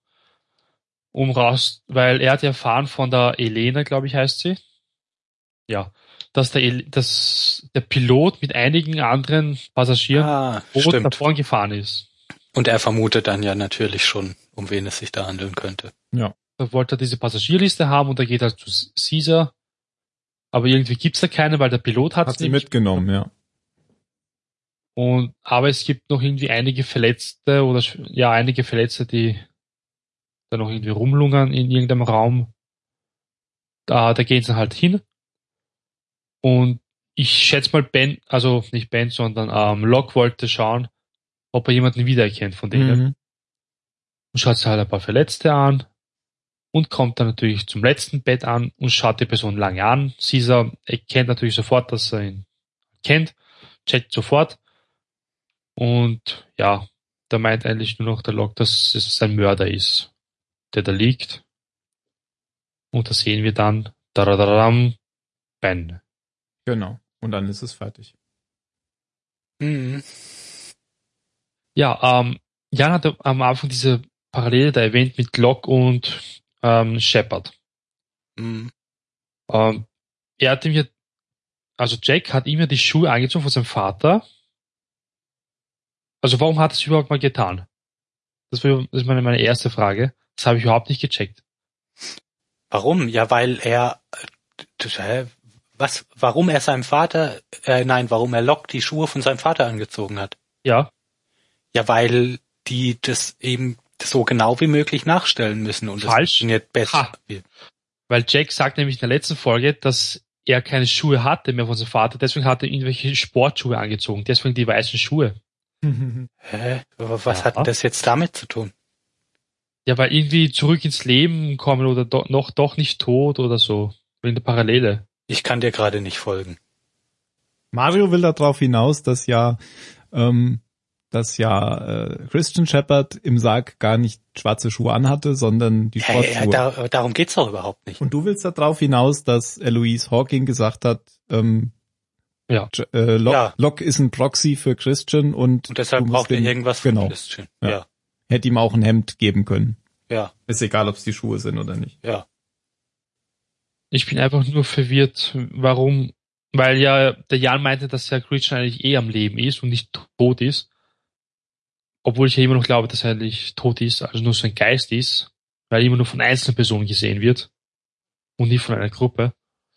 weil er hat ja erfahren von der Elena, glaube ich, heißt sie. Ja. Dass der Pilot mit einigen anderen Passagieren davon gefahren ist. Und er vermutet dann ja natürlich schon, um wen es sich da handeln könnte. Ja. Da wollte er diese Passagierliste haben und da geht er zu Caesar. Aber irgendwie gibt's da keine, weil der Pilot hat sie mitgenommen, ja. Aber es gibt noch irgendwie einige Verletzte, die da noch irgendwie rumlungern in irgendeinem Raum. Da gehen sie halt hin. Und ich schätze mal nicht Ben, sondern Locke wollte schauen, ob er jemanden wiedererkennt von denen. Mhm. Und schaut sich halt ein paar Verletzte an und kommt dann natürlich zum letzten Bett an und schaut die Person lange an. Caesar erkennt natürlich sofort, dass er ihn kennt, checkt sofort. Und ja, da meint eigentlich nur noch der Locke, dass es sein Mörder ist, der da liegt. Und da sehen wir dann Ben. Genau. Und dann ist es fertig. Mhm. Ja, Jan hatte am Anfang diese Parallele da erwähnt mit Locke und Shepard. Mhm. Jack hat ihm ja die Schuhe angezogen von seinem Vater. Also warum hat er es überhaupt mal getan? Das ist meine erste Frage. Das habe ich überhaupt nicht gecheckt. Warum? Ja, weil warum er Locke die Schuhe von seinem Vater angezogen hat. Ja. Ja, weil die das eben so genau wie möglich nachstellen müssen und Falsch. Es funktioniert besser. Weil Jack sagt nämlich in der letzten Folge, dass er keine Schuhe hatte mehr von seinem Vater, deswegen hat er irgendwelche Sportschuhe angezogen, deswegen die weißen Schuhe. Hä? Was hat denn das jetzt damit zu tun? Ja, weil irgendwie zurück ins Leben kommen oder doch nicht tot oder so. Wegen der Parallele. Ich kann dir gerade nicht folgen. Mario will darauf hinaus, dass Christian Shepard im Sarg gar nicht schwarze Schuhe anhatte, sondern die Sportschuhe. Darum geht's doch überhaupt nicht. Und du willst darauf hinaus, dass Eloise Hawking gesagt hat, Locke ist ein Proxy für Christian und deshalb braucht er irgendwas von Christian. Ja. Hätte ihm auch ein Hemd geben können. Ja. Ist egal, ob es die Schuhe sind oder nicht. Ja. Ich bin einfach nur verwirrt, warum, weil ja der Jan meinte, dass ja Christian eigentlich am Leben ist und nicht tot ist. Obwohl ich ja immer noch glaube, dass er eigentlich tot ist, also nur so ein Geist ist, weil er immer nur von einzelnen Personen gesehen wird und nicht von einer Gruppe.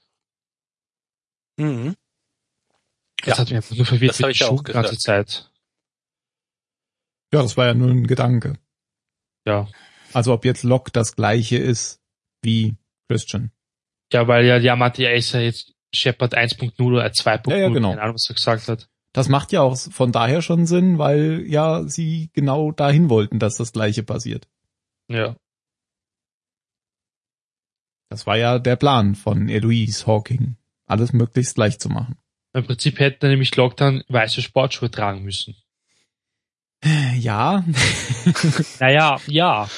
Mhm. Das hat mich einfach nur verwirrt das mit die ganze Zeit. Ja, das war ja nur ein Gedanke. Ja. Also ob jetzt Locke das gleiche ist wie Christian. Ja, weil ja meinte, er ist ja jetzt Shepard 1.0 oder 2.0, ja, genau. Keine Ahnung, was er gesagt hat. Das macht ja auch von daher schon Sinn, weil ja sie genau dahin wollten, dass das Gleiche passiert. Ja. Das war ja der Plan von Eloise Hawking, alles möglichst gleich zu machen. Im Prinzip hätte er nämlich Locke dann weiße Sportschuhe tragen müssen. Ja. Naja, ja.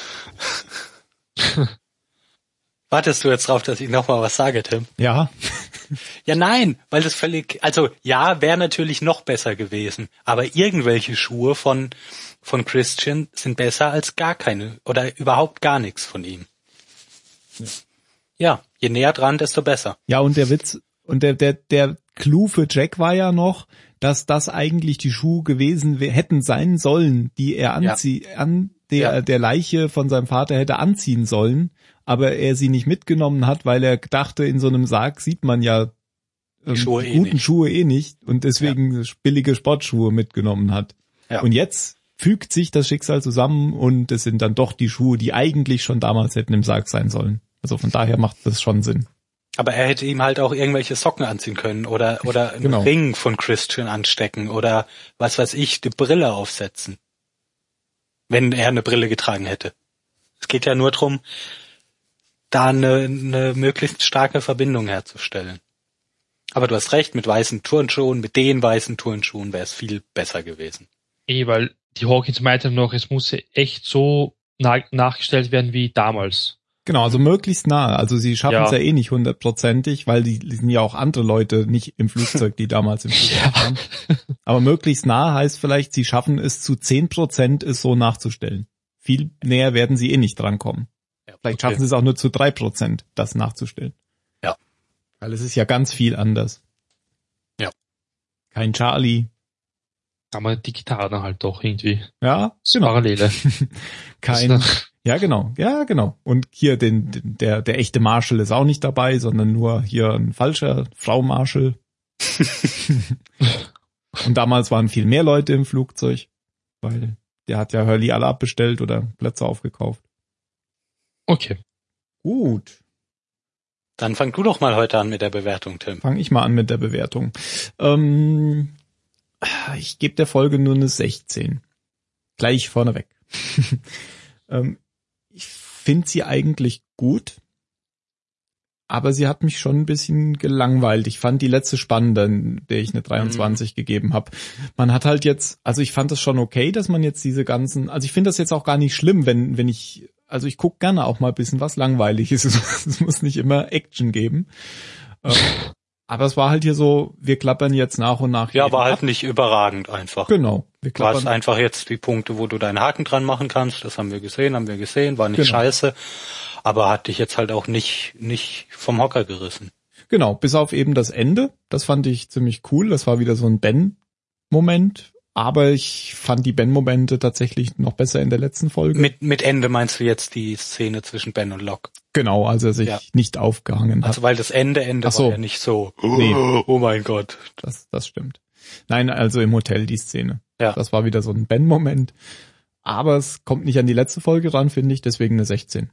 Wartest du jetzt drauf, dass ich nochmal was sage, Tim? Ja. Ja, nein, weil das wäre natürlich noch besser gewesen. Aber irgendwelche Schuhe von Christian sind besser als gar keine oder überhaupt gar nichts von ihm. Ja, je näher dran, desto besser. Ja, und der Witz, und der Clou für Jack war ja noch, dass das eigentlich die Schuhe gewesen hätten sein sollen, die er der Leiche von seinem Vater hätte anziehen sollen, aber er sie nicht mitgenommen hat, weil er dachte, in so einem Sarg sieht man ja Schuhe eh nicht und deswegen billige Sportschuhe mitgenommen hat. Ja. Und jetzt fügt sich das Schicksal zusammen und es sind dann doch die Schuhe, die eigentlich schon damals hätten im Sarg sein sollen. Also von daher macht das schon Sinn. Aber er hätte ihm halt auch irgendwelche Socken anziehen können oder einen Ring von Christian anstecken oder was weiß ich, die Brille aufsetzen. Wenn er eine Brille getragen hätte. Es geht ja nur darum, da eine möglichst starke Verbindung herzustellen. Aber du hast recht, mit weißen Turnschuhen, mit den weißen Turnschuhen wäre es viel besser gewesen. Weil die Hawkins meinten noch, es muss echt so nachgestellt werden wie damals. Genau, also möglichst nah. Also sie schaffen es ja eh nicht 100%ig, weil die sind ja auch andere Leute nicht im Flugzeug, die damals im Flugzeug waren. Aber möglichst nah heißt vielleicht, sie schaffen es zu 10%, es so nachzustellen. Viel näher werden sie eh nicht drankommen. Ja, vielleicht schaffen sie es auch nur zu 3%, das nachzustellen. Ja. Weil es ist ja ganz viel anders. Ja. Kein Charlie. Aber die Gitarre dann halt doch irgendwie. Ja, genau. Parallele. Ja, genau. Und hier der echte Marshall ist auch nicht dabei, sondern nur hier ein falscher Frau Marshall. Und damals waren viel mehr Leute im Flugzeug, weil der hat ja Hurley alle abbestellt oder Plätze aufgekauft. Okay. Gut. Dann fang du doch mal heute an mit der Bewertung, Tim. Fang ich mal an mit der Bewertung. Ich gebe der Folge nur eine 16. Gleich vorneweg. Ich finde sie eigentlich gut, aber sie hat mich schon ein bisschen gelangweilt. Ich fand die letzte spannender, der ich eine 23 gegeben habe. Man hat halt jetzt, also ich fand das schon okay, dass man jetzt diese ganzen, also ich finde das jetzt auch gar nicht schlimm, wenn ich gucke gerne auch mal ein bisschen was Langweiliges. Es muss nicht immer Action geben. Aber es war halt hier so, wir klappern jetzt nach und nach. Ja, war halt nicht überragend einfach. Genau. Du hast einfach jetzt die Punkte, wo du deinen Haken dran machen kannst. Das haben wir gesehen, war nicht scheiße. Aber hat dich jetzt halt auch nicht vom Hocker gerissen. Genau, bis auf eben das Ende. Das fand ich ziemlich cool. Das war wieder so ein Ben-Moment. Aber ich fand die Ben-Momente tatsächlich noch besser in der letzten Folge. Mit Ende meinst du jetzt die Szene zwischen Ben und Locke? Genau, als er sich nicht aufgehangen hat. Also weil das Ende war ja nicht so, oh mein Gott. Das stimmt. Nein, also im Hotel die Szene. Ja. Das war wieder so ein Ben-Moment. Aber es kommt nicht an die letzte Folge ran, finde ich, deswegen eine 16.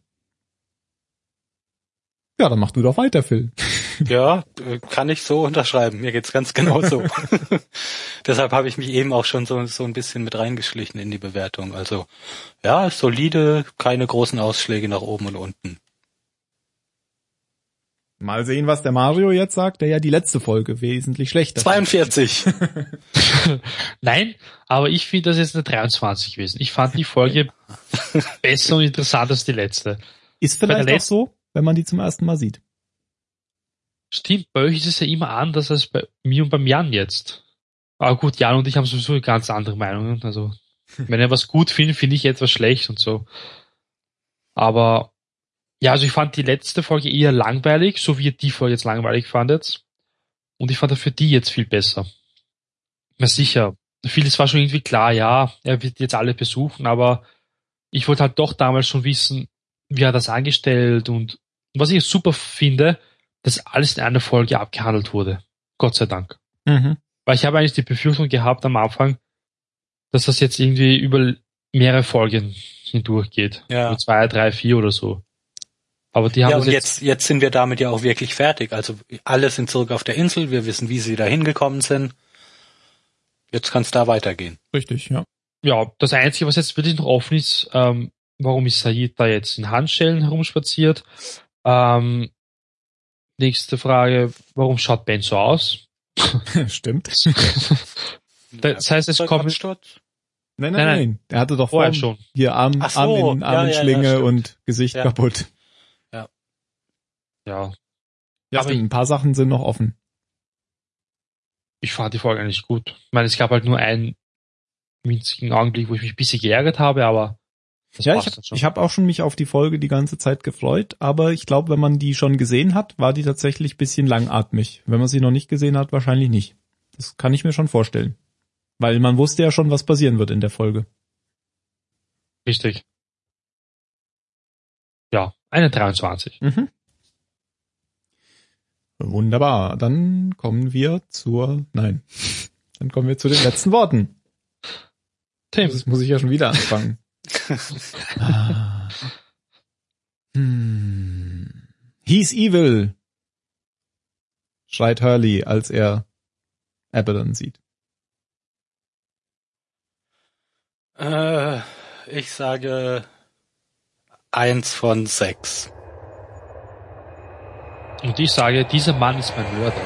Ja, dann mach du doch weiter, Phil. Ja, kann ich so unterschreiben. Mir geht's ganz genau so. Deshalb habe ich mich eben auch schon so ein bisschen mit reingeschlichen in die Bewertung. Also, ja, solide, keine großen Ausschläge nach oben und unten. Mal sehen, was der Mario jetzt sagt, der ja die letzte Folge wesentlich schlechter 42. Nein, aber ich finde das jetzt eine 23 gewesen. Ich fand die Folge besser und interessanter als die letzte. Ist vielleicht auch so, wenn man die zum ersten Mal sieht. Stimmt, bei euch ist es ja immer anders als bei mir und beim Jan jetzt. Aber gut, Jan und ich haben sowieso ganz andere Meinungen. Also, wenn er was gut findet, finde ich etwas schlecht und so. Aber, ja, also ich fand die letzte Folge eher langweilig, so wie ihr die Folge jetzt langweilig fandet. Und ich fand dafür die jetzt viel besser. Na sicher, vieles war schon irgendwie klar, ja, er wird jetzt alle besuchen, aber ich wollte halt doch damals schon wissen, wie hat das angestellt und was ich super finde, dass alles in einer Folge abgehandelt wurde. Gott sei Dank. Mhm. Weil ich habe eigentlich die Befürchtung gehabt am Anfang, dass das jetzt irgendwie über mehrere Folgen hindurchgeht. Ja. Über 2, 3, 4 oder so. Aber die haben ja, und jetzt sind wir damit ja auch wirklich fertig. Also alle sind zurück auf der Insel, wir wissen, wie sie da hingekommen sind. Jetzt kann es da weitergehen. Richtig, ja. Ja, das Einzige, was jetzt wirklich noch offen ist, warum ist Sayid da jetzt in Handschellen herumspaziert? Nächste Frage, warum schaut Ben so aus? Stimmt. Das heißt, es kommt... Nein. Er hatte doch vorher schon. Hier Arm in Schlinge und Gesicht kaputt. Ja. Ja, aber ein paar Sachen sind noch offen. Ich fand die Folge eigentlich gut. Ich meine, es gab halt nur einen winzigen Augenblick, wo ich mich ein bisschen geärgert habe, aber Das Ja, passt dann schon. ich hab auch schon mich auf die Folge die ganze Zeit gefreut, aber ich glaube, wenn man die schon gesehen hat, war die tatsächlich ein bisschen langatmig. Wenn man sie noch nicht gesehen hat, wahrscheinlich nicht. Das kann ich mir schon vorstellen. Weil man wusste ja schon, was passieren wird in der Folge. Richtig. Ja, eine 23. Mhm. Wunderbar. Dann kommen wir zu den letzten Worten. Tim. Das muss ich ja schon wieder anfangen. He's evil, schreit Hurley, als er Abaddon sieht. Ich sage 1 von 6. Und ich sage, dieser Mann ist mein Mörder.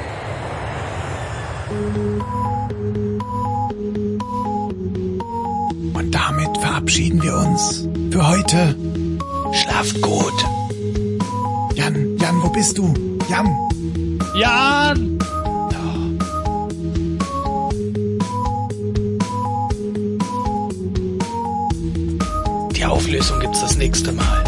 Und damit verabschieden wir uns für heute. Schlaft gut. Jan, wo bist du? Jan! Jan! Die Auflösung gibt's das nächste Mal.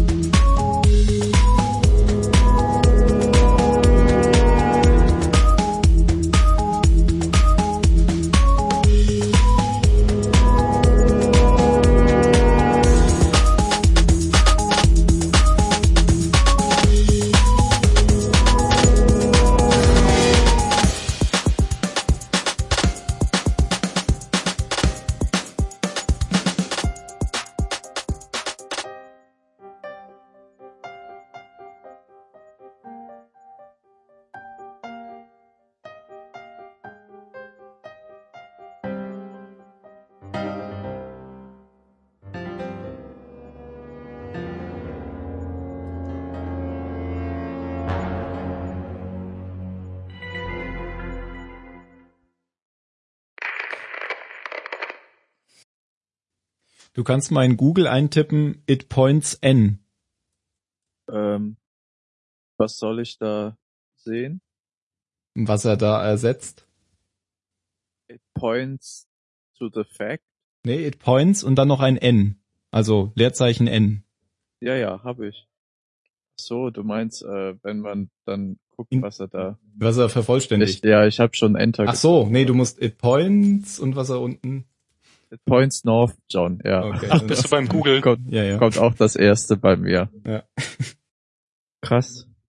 Du kannst mal in Google eintippen, it points N. Was soll ich da sehen? Was er da ersetzt. It points to the fact. Nee, it points und dann noch ein N. Also Leerzeichen N. Ja, habe ich. So, du meinst, wenn man dann guckt, was er da... Was er vervollständigt. Ich habe schon Enter. Ach so, nee, du musst it points und was er unten... It points north, John, ja. Okay, Ach, bist du beim Googlen? Kommt ja. auch das erste bei mir. Ja. Krass.